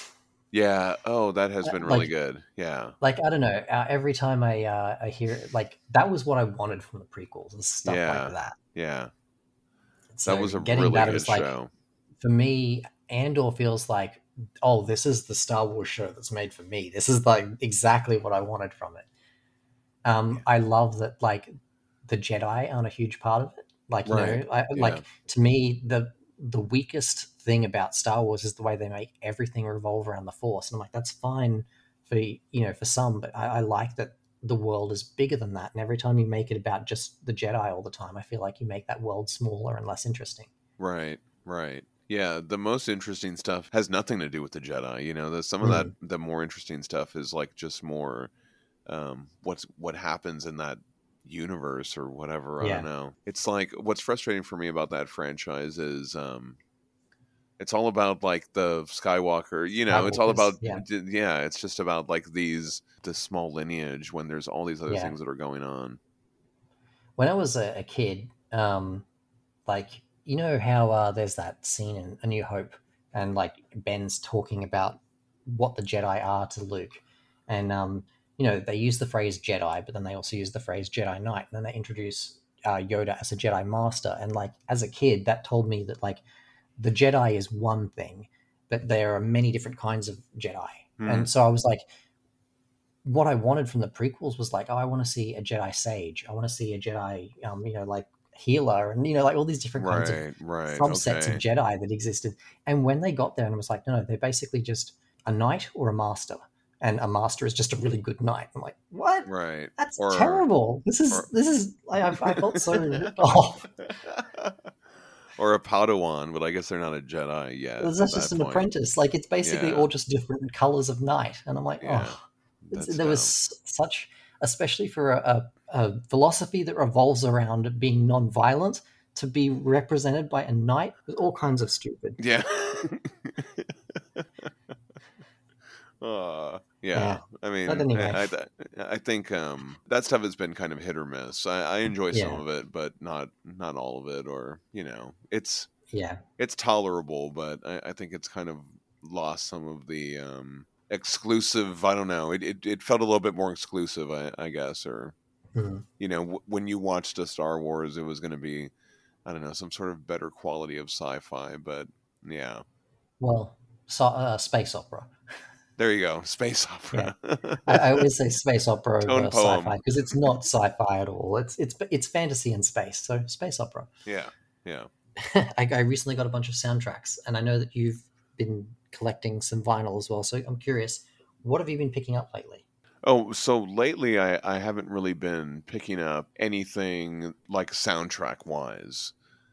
Speaker 1: yeah. Oh, that has
Speaker 2: Uh,
Speaker 1: been really
Speaker 2: Like,
Speaker 1: good. Yeah,
Speaker 2: like I don't know. Uh, every time I uh, I hear like that was what I wanted from the prequels and stuff like
Speaker 1: yeah,
Speaker 2: that.
Speaker 1: yeah. That
Speaker 2: So
Speaker 1: was a
Speaker 2: getting
Speaker 1: really
Speaker 2: that, it
Speaker 1: good
Speaker 2: was like
Speaker 1: show.
Speaker 2: for me, Andor feels like, oh, this is the Star Wars show that's made for me. This is like exactly what I wanted from it. Um,
Speaker 1: Yeah.
Speaker 2: I love that like the Jedi aren't a huge part of it. Like you
Speaker 1: Right.
Speaker 2: know, I,
Speaker 1: Yeah.
Speaker 2: like to me the the weakest thing about Star Wars is the way they make everything revolve around the Force, and I'm like, that's fine for you know for some, but I, I like that the world is bigger than that, and every time you make it about just the Jedi all the time, I feel like you make that world smaller and less interesting.
Speaker 1: Right, right. Yeah, the most interesting stuff has nothing to do with the Jedi. You know, the, some of that
Speaker 2: Mm,
Speaker 1: the more interesting stuff is like just more um what's what happens in that universe or whatever. I don't
Speaker 2: yeah,
Speaker 1: know. It's like what's frustrating for me about that franchise is um it's all about like the Skywalker, you know, it's all about
Speaker 2: Skywalker's yeah,
Speaker 1: yeah, it's just about like these this small lineage when there's all these other
Speaker 2: yeah.
Speaker 1: things that are going on.
Speaker 2: When I was a, a kid, um, like you know how uh, there's that scene in A New Hope, and like Ben's talking about what the Jedi are to Luke, and um, you know they use the phrase Jedi, but then they also use the phrase Jedi Knight, and then they introduce uh, Yoda as a Jedi Master, and like as a kid, that told me that like the Jedi is one thing, but there are many different kinds of Jedi,
Speaker 1: Hmm.
Speaker 2: and so I was like, what I wanted from the prequels was like, oh, I want to see a Jedi sage. I want to see a Jedi, um, you know, like healer, and you know, like all these different kinds of
Speaker 1: Right, right.
Speaker 2: subsets of
Speaker 1: Okay.
Speaker 2: Jedi that existed. And when they got there, and it was like, no, no, they're basically just a knight or a master, and a master is just a really good knight. I'm like, what?
Speaker 1: Right.
Speaker 2: That's
Speaker 1: Or
Speaker 2: terrible. This is
Speaker 1: or
Speaker 2: this is. I, I I felt so ripped off.
Speaker 1: or a Padawan, but I guess they're not a Jedi yet
Speaker 2: That's
Speaker 1: at
Speaker 2: just
Speaker 1: that
Speaker 2: an
Speaker 1: point.
Speaker 2: apprentice. Like it's basically
Speaker 1: Yeah,
Speaker 2: all just different colors of night, and I'm like,
Speaker 1: yeah,
Speaker 2: oh, it's,
Speaker 1: that's
Speaker 2: there was
Speaker 1: dumb.
Speaker 2: such, especially for a, a, a philosophy that revolves around being non-violent, to be represented by a knight was all kinds of stupid.
Speaker 1: Yeah. uh,
Speaker 2: Yeah,
Speaker 1: yeah. I
Speaker 2: but
Speaker 1: mean,
Speaker 2: anyway,
Speaker 1: I, I, th- I think um, that stuff has been kind of hit or miss. I, I enjoy some
Speaker 2: yeah,
Speaker 1: of it, but not not all of it. Or you know, it's
Speaker 2: yeah,
Speaker 1: it's tolerable, but I, I think it's kind of lost some of the um, exclusive. I don't know. It, it it felt a little bit more exclusive, I, I guess, or
Speaker 2: mm.
Speaker 1: you know, w- when you watched a Star Wars, it was going to be, I don't know, some sort of better quality of sci-fi. But yeah,
Speaker 2: Well. so, uh, space opera.
Speaker 1: There you go, space
Speaker 2: Yeah,
Speaker 1: opera.
Speaker 2: I, I always say space opera
Speaker 1: Tone
Speaker 2: over sci-fi
Speaker 1: poem.
Speaker 2: because it's not sci-fi at all. It's it's it's fantasy and space. So space opera.
Speaker 1: Yeah, yeah.
Speaker 2: I, I recently got a bunch of soundtracks, and I know that you've been collecting some vinyl as well. So I'm curious, what have you been picking up lately?
Speaker 1: Oh, so lately I, I haven't really been picking up anything like soundtrack wise.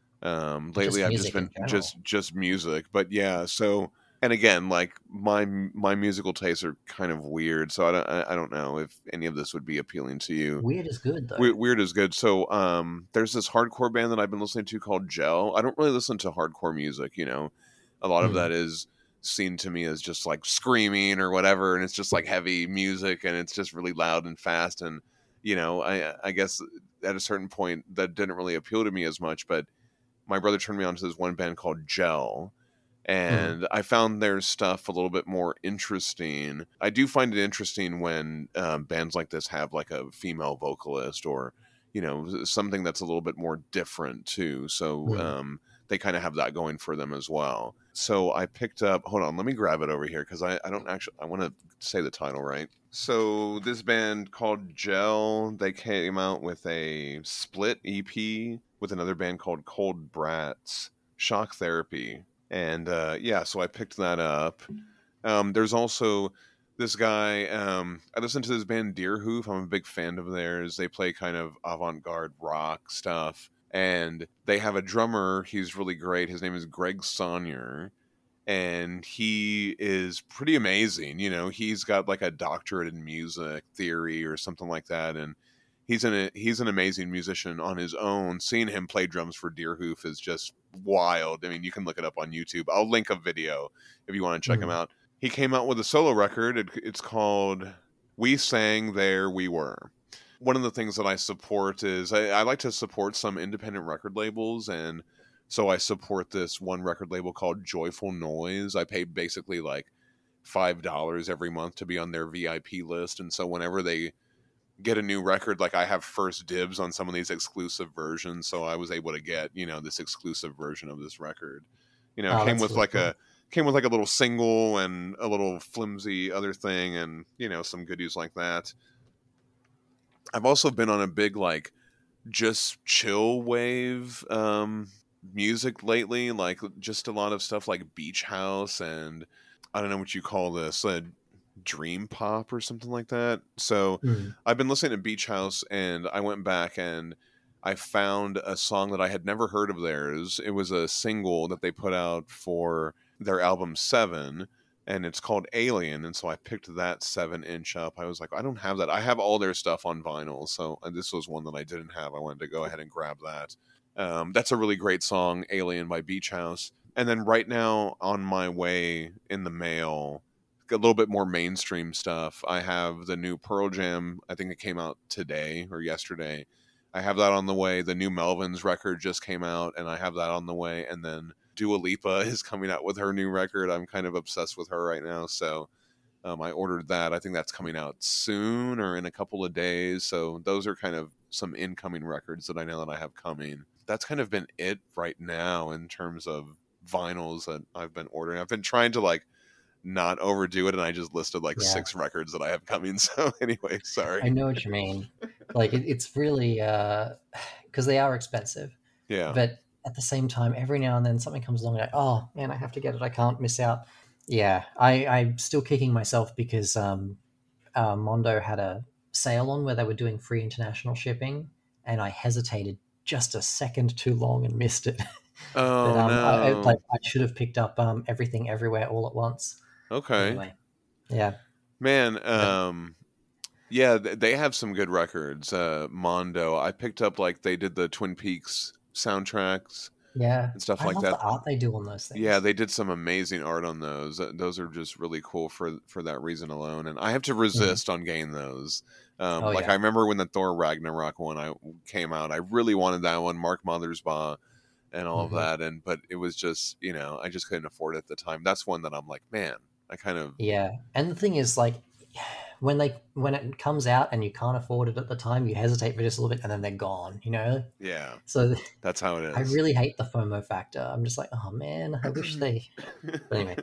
Speaker 1: Um,
Speaker 2: Just
Speaker 1: lately I've just
Speaker 2: music
Speaker 1: been
Speaker 2: in general.
Speaker 1: just just music, but yeah. So and again, like my my musical tastes are kind of weird, so I don't I I don't know if any of this would be appealing to you.
Speaker 2: Weird is good though.
Speaker 1: Weird, weird is good. So um, there's this hardcore band that I've been listening to called Gel. I don't really listen to hardcore music, you know. A lot of
Speaker 2: Hmm.
Speaker 1: that is seen to me as just like screaming or whatever, and it's just like heavy music, and it's just really loud and fast, and you know, I I guess at a certain point that didn't really appeal to me as much, but my brother turned me on to this one band called Gel,
Speaker 2: Hmm.
Speaker 1: and I found their stuff a little bit more interesting. I do find it interesting when um, bands like this have like a female vocalist or you know something that's a little bit more different too. So
Speaker 2: Hmm.
Speaker 1: um, they kind of have that going for them as well. So I picked up. Hold on, let me grab it over here because I, I don't actually. I want to say the title right. So this band called Gel, they came out with a split E P with another band called Cold Brats, Shock Therapy. And uh, yeah, so I picked that up. Um, there's also this guy. Um, I listen to this band Deerhoof. I'm a big fan of theirs. They play kind of avant-garde rock stuff, and they have a drummer. He's really great. His name is Greg Saunier, and he is pretty amazing. You know, he's got like a doctorate in music theory or something like that, and he's an he's an amazing musician on his own. Seeing him play drums for Deerhoof is just wild. I mean, you can look it up on YouTube. I'll link a video if you want to check him
Speaker 2: Hmm.
Speaker 1: out. He came out with a solo record. It, it's called "We Sang There We Were." One of the things that I support is I, I like to support some independent record labels, and so I support this one record label called Joyful Noise. I pay basically like five dollars every month to be on their V I P list, and so whenever they get a new record, like I have first dibs on some of these exclusive versions, so I was able to get you know this exclusive version of this record. You know, it
Speaker 2: Oh,
Speaker 1: came
Speaker 2: that's
Speaker 1: with
Speaker 2: really
Speaker 1: like
Speaker 2: cool.
Speaker 1: a came with like a little single and a little flimsy other thing, and you know some goodies like that. I've also been on a big like just chill wave um, music lately, like just a lot of stuff like beach house and I don't know what you call this, uh, dream pop or something like that. So
Speaker 2: Hmm.
Speaker 1: I've been listening to Beach House, and I went back and I found a song that I had never heard of theirs. It was a single that they put out for their album Seven, and it's called Alien. And so I picked that seven inch up. I was like, I don't have that. I have all their stuff on vinyl, so and this was one that I didn't have. I wanted to go ahead and grab that. Um, that's a really great song, Alien by Beach House. And then right now on my way in the mail, a little bit more mainstream stuff. I have the new Pearl Jam. I think it came out today or yesterday. I have that on the way. The new Melvins record just came out, and I have that on the way. And then Dua Lipa is coming out with her new record. I'm kind of obsessed with her right now, so um, I ordered that. I think that's coming out soon or in a couple of days. So those are kind of some incoming records that I know that I have coming. That's kind of been it right now in terms of vinyls that I've been ordering. I've been trying to like not overdo it, and I just listed like
Speaker 2: Yeah,
Speaker 1: six records that I have coming. So anyway,
Speaker 2: I
Speaker 1: sorry.
Speaker 2: know what you mean. Like it, it's really uh, because they are expensive,
Speaker 1: Yeah.
Speaker 2: but at the same time, every now and then something comes along like, oh man, I have to get it. I can't miss out. Yeah, I, I'm still kicking myself because um, uh, Mondo had a sale on where they were doing free international shipping, and I hesitated just a second too long and missed it. But
Speaker 1: Oh
Speaker 2: um, I, I, like
Speaker 1: no.
Speaker 2: I should have picked up um, everything everywhere all at once.
Speaker 1: Okay.
Speaker 2: Anyway, yeah,
Speaker 1: Man,
Speaker 2: but
Speaker 1: um yeah, th- they have some good records. Uh Mondo. I picked up like they did the Twin Peaks soundtracks
Speaker 2: yeah,
Speaker 1: and stuff
Speaker 2: I
Speaker 1: like
Speaker 2: love the
Speaker 1: that.
Speaker 2: art they do on those
Speaker 1: Yeah,
Speaker 2: things.
Speaker 1: they did some amazing art on those. Uh, Those are just really cool for for that reason alone. And I have to
Speaker 2: Mm.
Speaker 1: resist on getting those. Um,
Speaker 2: Oh
Speaker 1: like I
Speaker 2: yeah,
Speaker 1: remember when the Thor Ragnarok one I came out, I really wanted that one, Mark Mothersbaugh and all of
Speaker 2: hmm
Speaker 1: that. And but it was just you know I just couldn't afford it at the time. That's one that I'm like, man, I kind of
Speaker 2: yeah. And the thing is, like, when they when it comes out and you can't afford it at the time, you hesitate for just a little bit, and then they're gone. You know.
Speaker 1: Yeah,
Speaker 2: So
Speaker 1: that's how it
Speaker 2: I
Speaker 1: is.
Speaker 2: really hate the FOMO factor. I'm just like, oh man, I wish they. But anyway,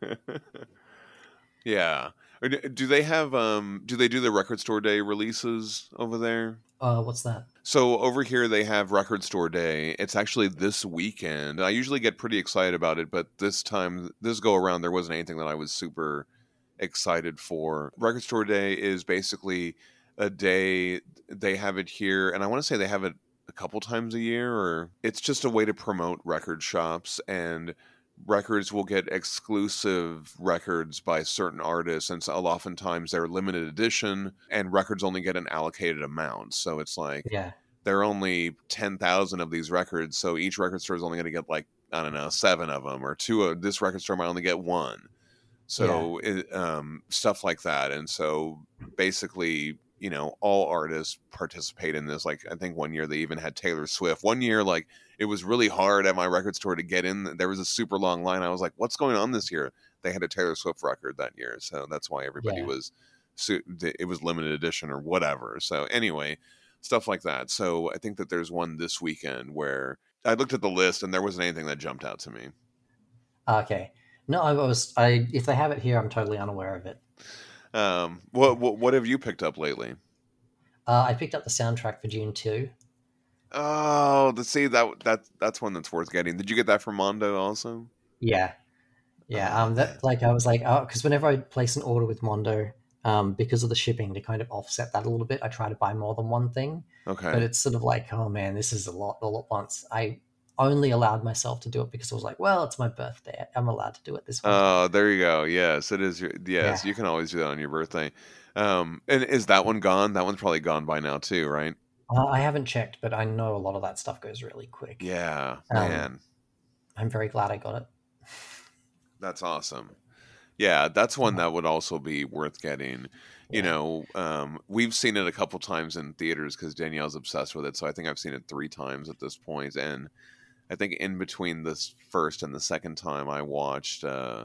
Speaker 1: Yeah. Or do do they have um do they do the record store day releases over there?
Speaker 2: uh, what's that?
Speaker 1: So over here they have record store day. It's actually this weekend. I usually get pretty excited about it, but this time this go around there wasn't anything that I was super excited for. Record store day is basically a day they have it here, and I want to say they have it a couple times a year, or it's just a way to promote record shops, and records will get exclusive records by certain artists, and so oftentimes they're limited edition, and records only get an allocated amount. So it's like
Speaker 2: Yeah,
Speaker 1: there are only ten thousand of these records, so each record store is only going to get like, I don't know, seven of them, or two of this record store might only get one.
Speaker 2: yeah,
Speaker 1: So it, um, stuff like that. And so basically, you know, all artists participate in this. Like I think one year they even had Taylor Swift. One year, like it was really hard at my record store to get in. There was a super long line. I was like, what's going on this year? They had a Taylor Swift record that year. So that's why everybody
Speaker 2: yeah.
Speaker 1: was, it was limited edition or whatever. So anyway, stuff like that. So I think that there's one this weekend where I looked at the list and there wasn't anything that jumped out to me.
Speaker 2: Okay. No, I was. I if they have it here, I'm totally unaware of it.
Speaker 1: Um, what, what what have you picked up lately?
Speaker 2: Uh, I picked up the soundtrack for Dune two.
Speaker 1: Oh, the see that that that's one that's worth getting. Did you get that from Mondo also?
Speaker 2: Yeah, yeah.
Speaker 1: Oh
Speaker 2: Um,
Speaker 1: man,
Speaker 2: that like I was like, oh, because whenever I place an order with Mondo, um, because of the shipping, to kind of offset that a little bit, I try to buy more than one thing. But
Speaker 1: okay.
Speaker 2: it's sort of like, oh man, this is a lot all at once. I only allowed myself to do it because I was like, well, it's my birthday. I'm allowed to do it this one time.
Speaker 1: Oh, there you go. Yes, it is. Your,
Speaker 2: Yeah.
Speaker 1: yes, you can always do that on your birthday. Um, and is that one gone? That one's probably gone by now too, right?
Speaker 2: Uh, I haven't checked, but I know a lot of that stuff goes really quick.
Speaker 1: Yeah,
Speaker 2: Um,
Speaker 1: man,
Speaker 2: I'm very glad I got it.
Speaker 1: that's awesome. Yeah, that's one
Speaker 2: Uh,
Speaker 1: that would also be worth getting. You
Speaker 2: yeah.
Speaker 1: know, um, we've seen it a couple times in theaters because Danielle's obsessed with it. So I think I've seen it three times at this point, and I think in between this first and the second time, I watched uh,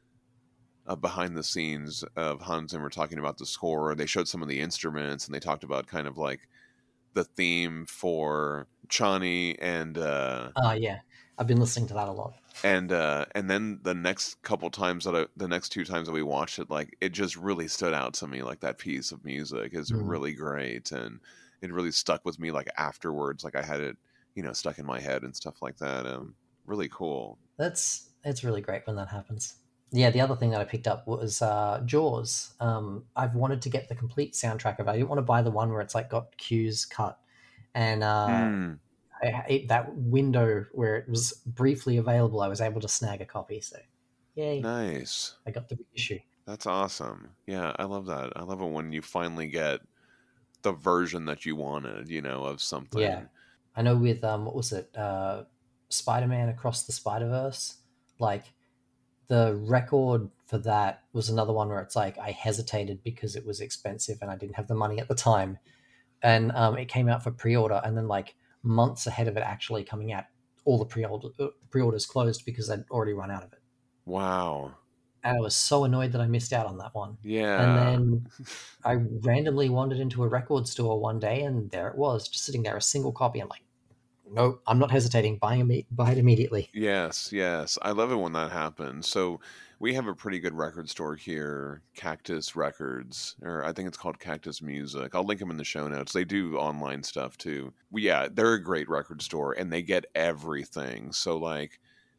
Speaker 1: a behind the scenes of Hans Zimmer talking about the score. They showed some of the instruments, and they talked about kind of like the theme for Chani and uh,
Speaker 2: Uh, yeah. I've been listening to that a lot.
Speaker 1: and uh, and then the next couple times that I, the next two times that we watched it, like it just really stood out to me. Like that piece of music is
Speaker 2: Mm.
Speaker 1: really great, and it really stuck with me. Like afterwards, like I had it, you know, stuck in my head and stuff like that. Um, really cool.
Speaker 2: That's it's really great when that happens. Yeah, the other thing that I picked up was uh, Jaws. Um, I've wanted to get the complete soundtrack of it. I didn't want to buy the one where it's like got cues cut, and uh,
Speaker 1: Hmm.
Speaker 2: I, it, that window where it was briefly available, I was able to snag a copy. So, yay!
Speaker 1: Nice.
Speaker 2: I got the issue.
Speaker 1: That's awesome. Yeah, I love that. I love it when you finally get the version that you wanted, you know, of
Speaker 2: Yeah,
Speaker 1: something.
Speaker 2: I know. With um, what was it? Uh, Spider-Man Across the Spider-Verse. Like the record for that was another one where it's like I hesitated because it was expensive and I didn't have the money at the time, and um, it came out for pre-order, and then like months ahead of it actually coming out, all the pre-order uh, pre-orders closed because I'd already run out of it,
Speaker 1: Wow.
Speaker 2: and I was so annoyed that I missed out on that one. And
Speaker 1: Yeah.
Speaker 2: then I randomly wandered into a record store one day, and there it was, just sitting there, a single copy. I'm like, nope, I'm not hesitating, buying imme- buy it immediately.
Speaker 1: Yes, yes. I love it when that happens. So we have a pretty good record store here, Cactus Records, or I think it's called Cactus Music. I'll link them in the show notes. They do online stuff too. Well, yeah, they're a great record store and they get everything. So like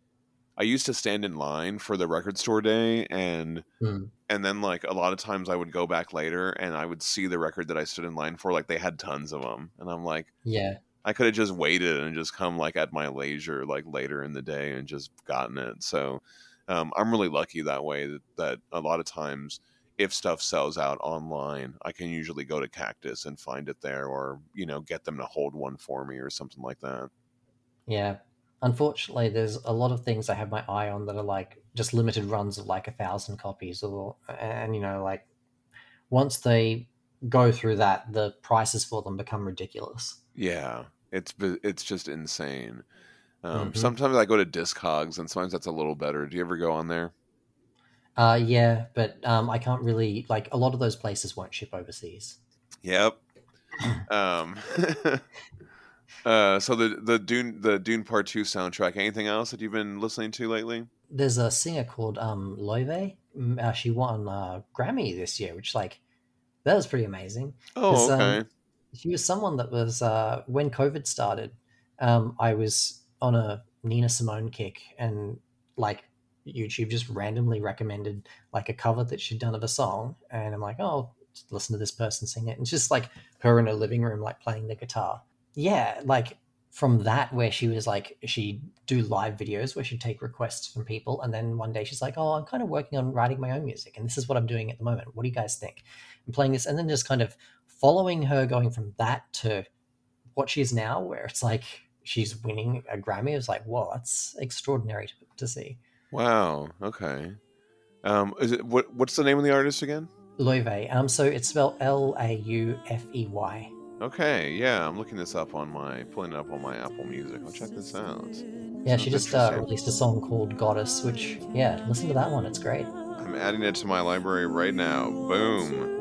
Speaker 1: I used to stand in line for the record store day, and
Speaker 2: Mm,
Speaker 1: and then like a lot of times I would go back later and I would see the record that I stood in line for, like they had tons of them. And I'm like,
Speaker 2: yeah,
Speaker 1: I could have just waited and just come like at my leisure, like later in the day, and just gotten it. So um, I'm really lucky that way. That, that a lot of times, if stuff sells out online, I can usually go to Cactus and find it there, or you know, get them to hold one for me or something like that.
Speaker 2: yeah. Unfortunately, there's a lot of things I have my eye on that are like just limited runs of like a thousand copies, or and you know, like once they go through that, the prices for them become ridiculous.
Speaker 1: Yeah, it's bi- it's just insane. Um,
Speaker 2: Hmm.
Speaker 1: sometimes I go to Discogs, and sometimes that's a little better. Do you ever go on there?
Speaker 2: Uh, yeah, but um, I can't really like a lot of those places won't ship overseas.
Speaker 1: Yep. Um, uh, so the the Dune the Dune Part Two soundtrack. Anything else that you've been listening to lately?
Speaker 2: There's a singer called um Loewe. Mm, Uh, she won a Grammy this year, which like that was pretty amazing
Speaker 1: Oh,
Speaker 2: because um
Speaker 1: okay.
Speaker 2: she was someone that was uh when COVID started, um I was on a Nina Simone kick and like YouTube just randomly recommended like a cover that she'd done of a song and I'm like, oh, just listen to this person sing it. And it's just like her in a living room like playing the guitar. Yeah, like from that where she was like she'd do live videos where she'd take requests from people and then one day she's like, oh, I'm kind of working on writing my own music and this is what I'm doing at the moment. What do you guys think? And playing this and then just kind of following her going from that to what she is now where it's like she's winning a Grammy is like, whoa, that's extraordinary to, to see.
Speaker 1: Wow. Okay. Um, is it what? What's the name of the artist again?
Speaker 2: Loewe. Um, so it's spelled L A U F E Y.
Speaker 1: Okay. Yeah, I'm looking this up on my pulling it up on my Apple Music. I'll check this out.
Speaker 2: Yeah, she
Speaker 1: Sounds
Speaker 2: just uh,
Speaker 1: interesting.
Speaker 2: released a song called Goddess, which, yeah, listen to that one. It's great.
Speaker 1: I'm adding it to my library right now. Boom.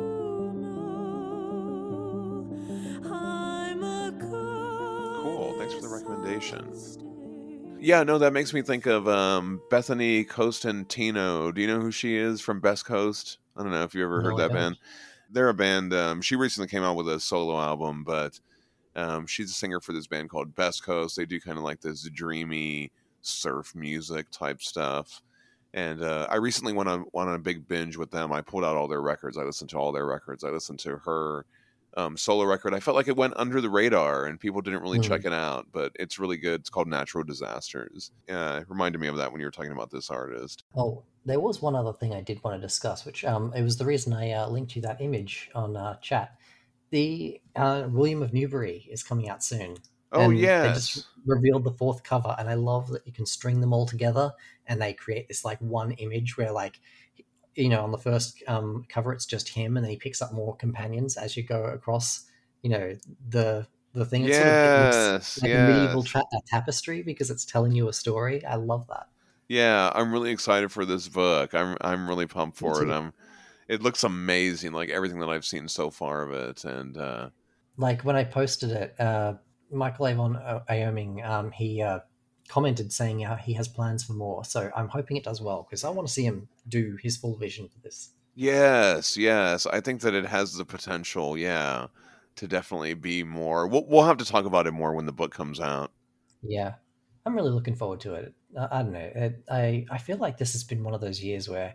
Speaker 1: Cool. Thanks for the recommendation. Yeah, no, that makes me think of um, Bethany Costantino. Do you know who she is from Best Coast? I don't know if you ever heard
Speaker 2: No, I
Speaker 1: that
Speaker 2: don't.
Speaker 1: band. They're a band. Um, she recently came out with a solo album, but um, she's a singer for this band called Best Coast. They do kind of like this dreamy surf music type stuff. And uh, I recently went on, went on a big binge with them. I pulled out all their records. I listened to all their records. I listened to her um, solo record. I felt like it went under the radar and people didn't really
Speaker 2: Hmm.
Speaker 1: check it out, but it's really good. It's called Natural Disasters. Uh, it reminded me of that when you were talking about this artist.
Speaker 2: Oh, there was one other thing I did want to discuss, which um, it was the reason I uh, linked you that image on uh, chat. The uh, William of Newbury is coming out soon,
Speaker 1: Oh,
Speaker 2: and they just
Speaker 1: yes.
Speaker 2: revealed the fourth cover, and I love that you can string them all together, and they create this like one image where like you know on the first um, cover it's just him, and then he picks up more companions as you go across. You know the the thing. It sort of it looks
Speaker 1: Yes.
Speaker 2: like a medieval
Speaker 1: Yes.
Speaker 2: tra- a tapestry because it's telling you a story. I love that.
Speaker 1: Yeah, I'm really excited for this book. I'm I'm really pumped
Speaker 2: Me
Speaker 1: for it.
Speaker 2: too.
Speaker 1: I'm it looks amazing, like everything that I've seen so far of it. And uh
Speaker 2: Like when I posted it, uh, Michael Avon uh, Ioming, um, he uh, commented saying uh, he has plans for more. So I'm hoping it does well because I want to see him do his full vision for this.
Speaker 1: yes, yes, I think that it has the potential, yeah, to definitely be more. We'll we'll have to talk about it more when the book comes out.
Speaker 2: Yeah, I'm really looking forward to it. Uh, I don't know. It, I I feel like this has been one of those years where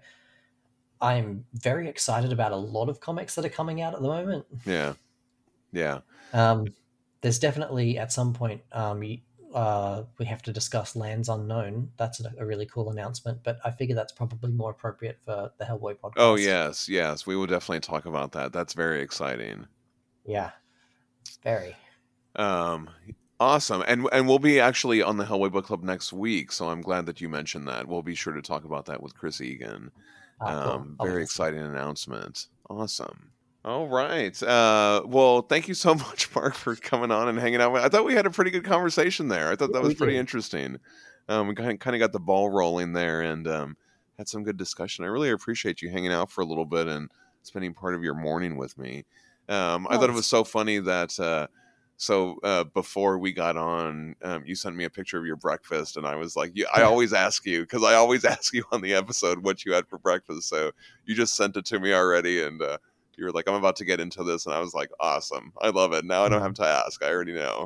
Speaker 2: I'm very excited about a lot of comics that are coming out at the moment.
Speaker 1: Yeah. Yeah.
Speaker 2: Um, there's definitely at some point um, y- uh, we have to discuss Lands Unknown. That's a, a really cool announcement, but I figure that's probably more appropriate for the Hellboy
Speaker 1: Oh,
Speaker 2: podcast.
Speaker 1: yes, yes, we will definitely talk about that. That's very exciting.
Speaker 2: Yeah, very.
Speaker 1: Um, awesome, and and we'll be actually on the Hellboy Book Club next week, so I'm glad that you mentioned that. We'll be sure to talk about that with Chris Egan.
Speaker 2: Ah, cool.
Speaker 1: Um,
Speaker 2: I'll be
Speaker 1: very
Speaker 2: listening.
Speaker 1: exciting announcement. Awesome. All right. Uh, well, thank you so much, Mark, for coming on and hanging out. I thought we had a pretty good conversation there. I thought
Speaker 2: Yeah,
Speaker 1: that was
Speaker 2: we
Speaker 1: pretty
Speaker 2: did.
Speaker 1: interesting. Um, we kind of, kind of got the ball rolling there and um, had some good discussion. I really appreciate you hanging out for a little bit and spending part of your morning with me. Um, I
Speaker 2: Oh,
Speaker 1: thought it was
Speaker 2: it's,
Speaker 1: so funny that. Uh, so uh, before we got on, um, you sent me a picture of your breakfast, and I was like, yeah, I always ask you because I always ask you on the episode what you had for breakfast. So you just sent it to me already, and uh, you were like, I'm about to get into this, and I was like, awesome, I love it. Now I don't have
Speaker 2: mm,
Speaker 1: to ask; I already know.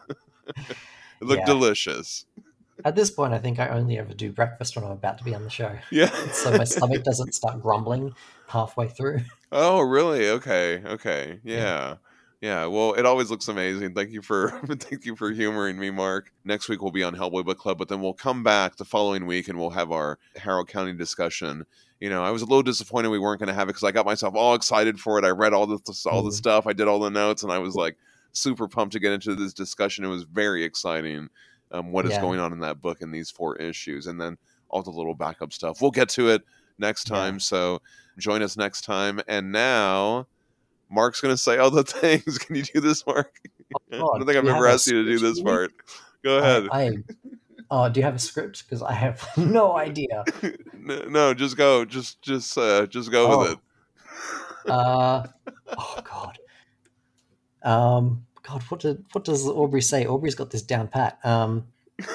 Speaker 1: It looked
Speaker 2: yeah.
Speaker 1: delicious.
Speaker 2: At this point, I think I only ever do breakfast when I'm about to be on the show,
Speaker 1: Yeah.
Speaker 2: so my stomach doesn't start grumbling halfway through.
Speaker 1: Oh, really? Okay. Okay.
Speaker 2: Yeah.
Speaker 1: Yeah. Yeah. Well, it always looks amazing. Thank you for thank you for humoring me, Mark. Next week we'll be on Hellboy Book Club, but then we'll come back the following week and we'll have our Harrow County discussion. You know, I was a little disappointed we weren't going to have it because I got myself all excited for it. I read all the all the
Speaker 2: Mm,
Speaker 1: stuff, I did all the notes, and I was like super pumped to get into this discussion. It was very exciting. Um, what is
Speaker 2: yeah.
Speaker 1: going on in that book in these four issues, and then all the little backup stuff. We'll get to it next
Speaker 2: Yeah.
Speaker 1: time. So join us next time. And now Mark's going to say all the things. Can you do this, Mark? I
Speaker 2: Oh,
Speaker 1: don't think
Speaker 2: do
Speaker 1: I've
Speaker 2: we have
Speaker 1: ever
Speaker 2: a
Speaker 1: asked you to do
Speaker 2: speech for
Speaker 1: this
Speaker 2: the week?
Speaker 1: part. Go
Speaker 2: I,
Speaker 1: ahead.
Speaker 2: I Oh, do you have a script? Because I have no idea.
Speaker 1: no, no, just go. Just, just, uh, just go
Speaker 2: oh.
Speaker 1: with it.
Speaker 2: uh, oh God. Um, God, what did what does Aubrey say? Aubrey's got this down pat. Um,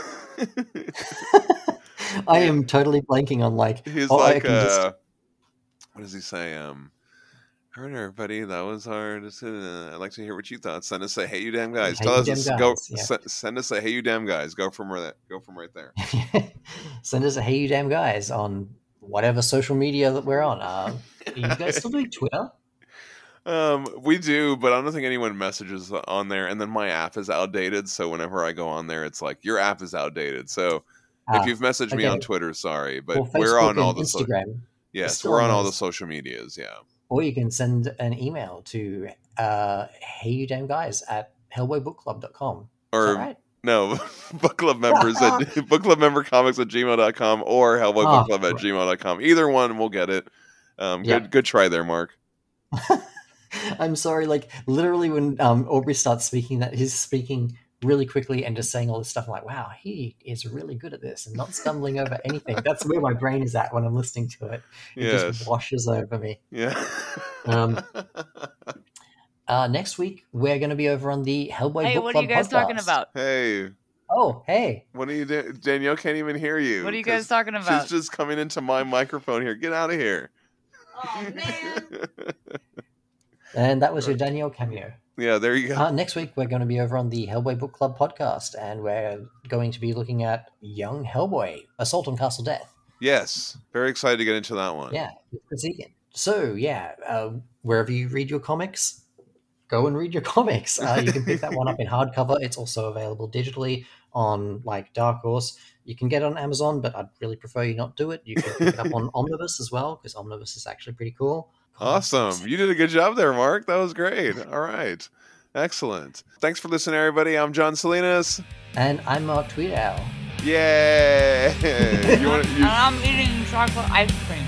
Speaker 2: I am totally blanking on like.
Speaker 1: He's
Speaker 2: oh,
Speaker 1: like,
Speaker 2: I can
Speaker 1: uh,
Speaker 2: just...
Speaker 1: what does he say? Um, all right, everybody, that was hard. Uh, I'd like to hear what you thought. Send us a hey, you damn guys.
Speaker 2: Hey,
Speaker 1: Tell
Speaker 2: you
Speaker 1: us,
Speaker 2: damn
Speaker 1: this,
Speaker 2: guys,
Speaker 1: go.
Speaker 2: yeah.
Speaker 1: S- send us a hey, you damn guys. Go from where that. Go from right there.
Speaker 2: Send us a hey, you damn guys on whatever social media that we're on. Uh, are you guys still doing Twitter?
Speaker 1: Um, we do, but I don't think anyone messages on there. And then my app is outdated, so whenever I go on there, it's like your app is outdated. So
Speaker 2: Ah,
Speaker 1: if you've messaged
Speaker 2: okay.
Speaker 1: me on Twitter, sorry, but
Speaker 2: Well,
Speaker 1: we're
Speaker 2: Facebook
Speaker 1: on all
Speaker 2: and
Speaker 1: the so-
Speaker 2: Instagram.
Speaker 1: yes,
Speaker 2: still
Speaker 1: we're
Speaker 2: on
Speaker 1: on all the
Speaker 2: those.
Speaker 1: social medias. Yeah,
Speaker 2: Or you can send an email to uh, hey you damn guys at hellboy book club dot com.
Speaker 1: or
Speaker 2: Is that right?
Speaker 1: no, book club members at book club member comics at gmail dot com or hellboy
Speaker 2: Ah,
Speaker 1: book club at
Speaker 2: right.
Speaker 1: gmail dot com. Either one, we'll get it. Um,
Speaker 2: Yeah.
Speaker 1: good, good try there, Mark.
Speaker 2: I'm sorry, like literally when um, Aubrey starts speaking, that he's speaking really quickly and just saying all this stuff. I'm like, wow, he is really good at this and not stumbling over anything. That's where my brain is at when I'm listening to it. It
Speaker 1: Yes.
Speaker 2: just washes over me.
Speaker 1: Yeah.
Speaker 2: Um, uh, next week, we're going to be over on the Hellboy
Speaker 3: Hey,
Speaker 2: Book
Speaker 3: what
Speaker 2: Club
Speaker 3: are you guys
Speaker 2: podcast.
Speaker 3: talking about?
Speaker 1: Hey,
Speaker 2: Oh, hey.
Speaker 1: what are you doing? Danielle can't even hear you.
Speaker 3: What are you
Speaker 1: 'cause
Speaker 3: guys talking about?
Speaker 1: She's just coming into my microphone here. Get out of here.
Speaker 3: Oh, man.
Speaker 2: And that was your Danielle cameo.
Speaker 1: Yeah, there you go.
Speaker 2: Uh, next week, we're going to be over on the Hellboy Book Club podcast, and we're going to be looking at Young Hellboy, Assault on Castle Death.
Speaker 1: Yes, very excited to get into that one.
Speaker 2: Yeah, with Chris Egan. So, yeah, uh, wherever you read your comics, go and read your comics. Uh, you can pick that one up in hardcover. It's also available digitally on, like, Dark Horse. You can get it on Amazon, but I'd really prefer you not do it. You can pick it up on Omnibus as well, because Omnibus is actually pretty cool.
Speaker 1: Awesome. You did a good job there, Mark. That was great. All right. Excellent. Thanks for listening, everybody. I'm John Salinas.
Speaker 2: And I'm Mark Tweedow.
Speaker 1: Yay! you want
Speaker 3: And I'm eating chocolate ice cream.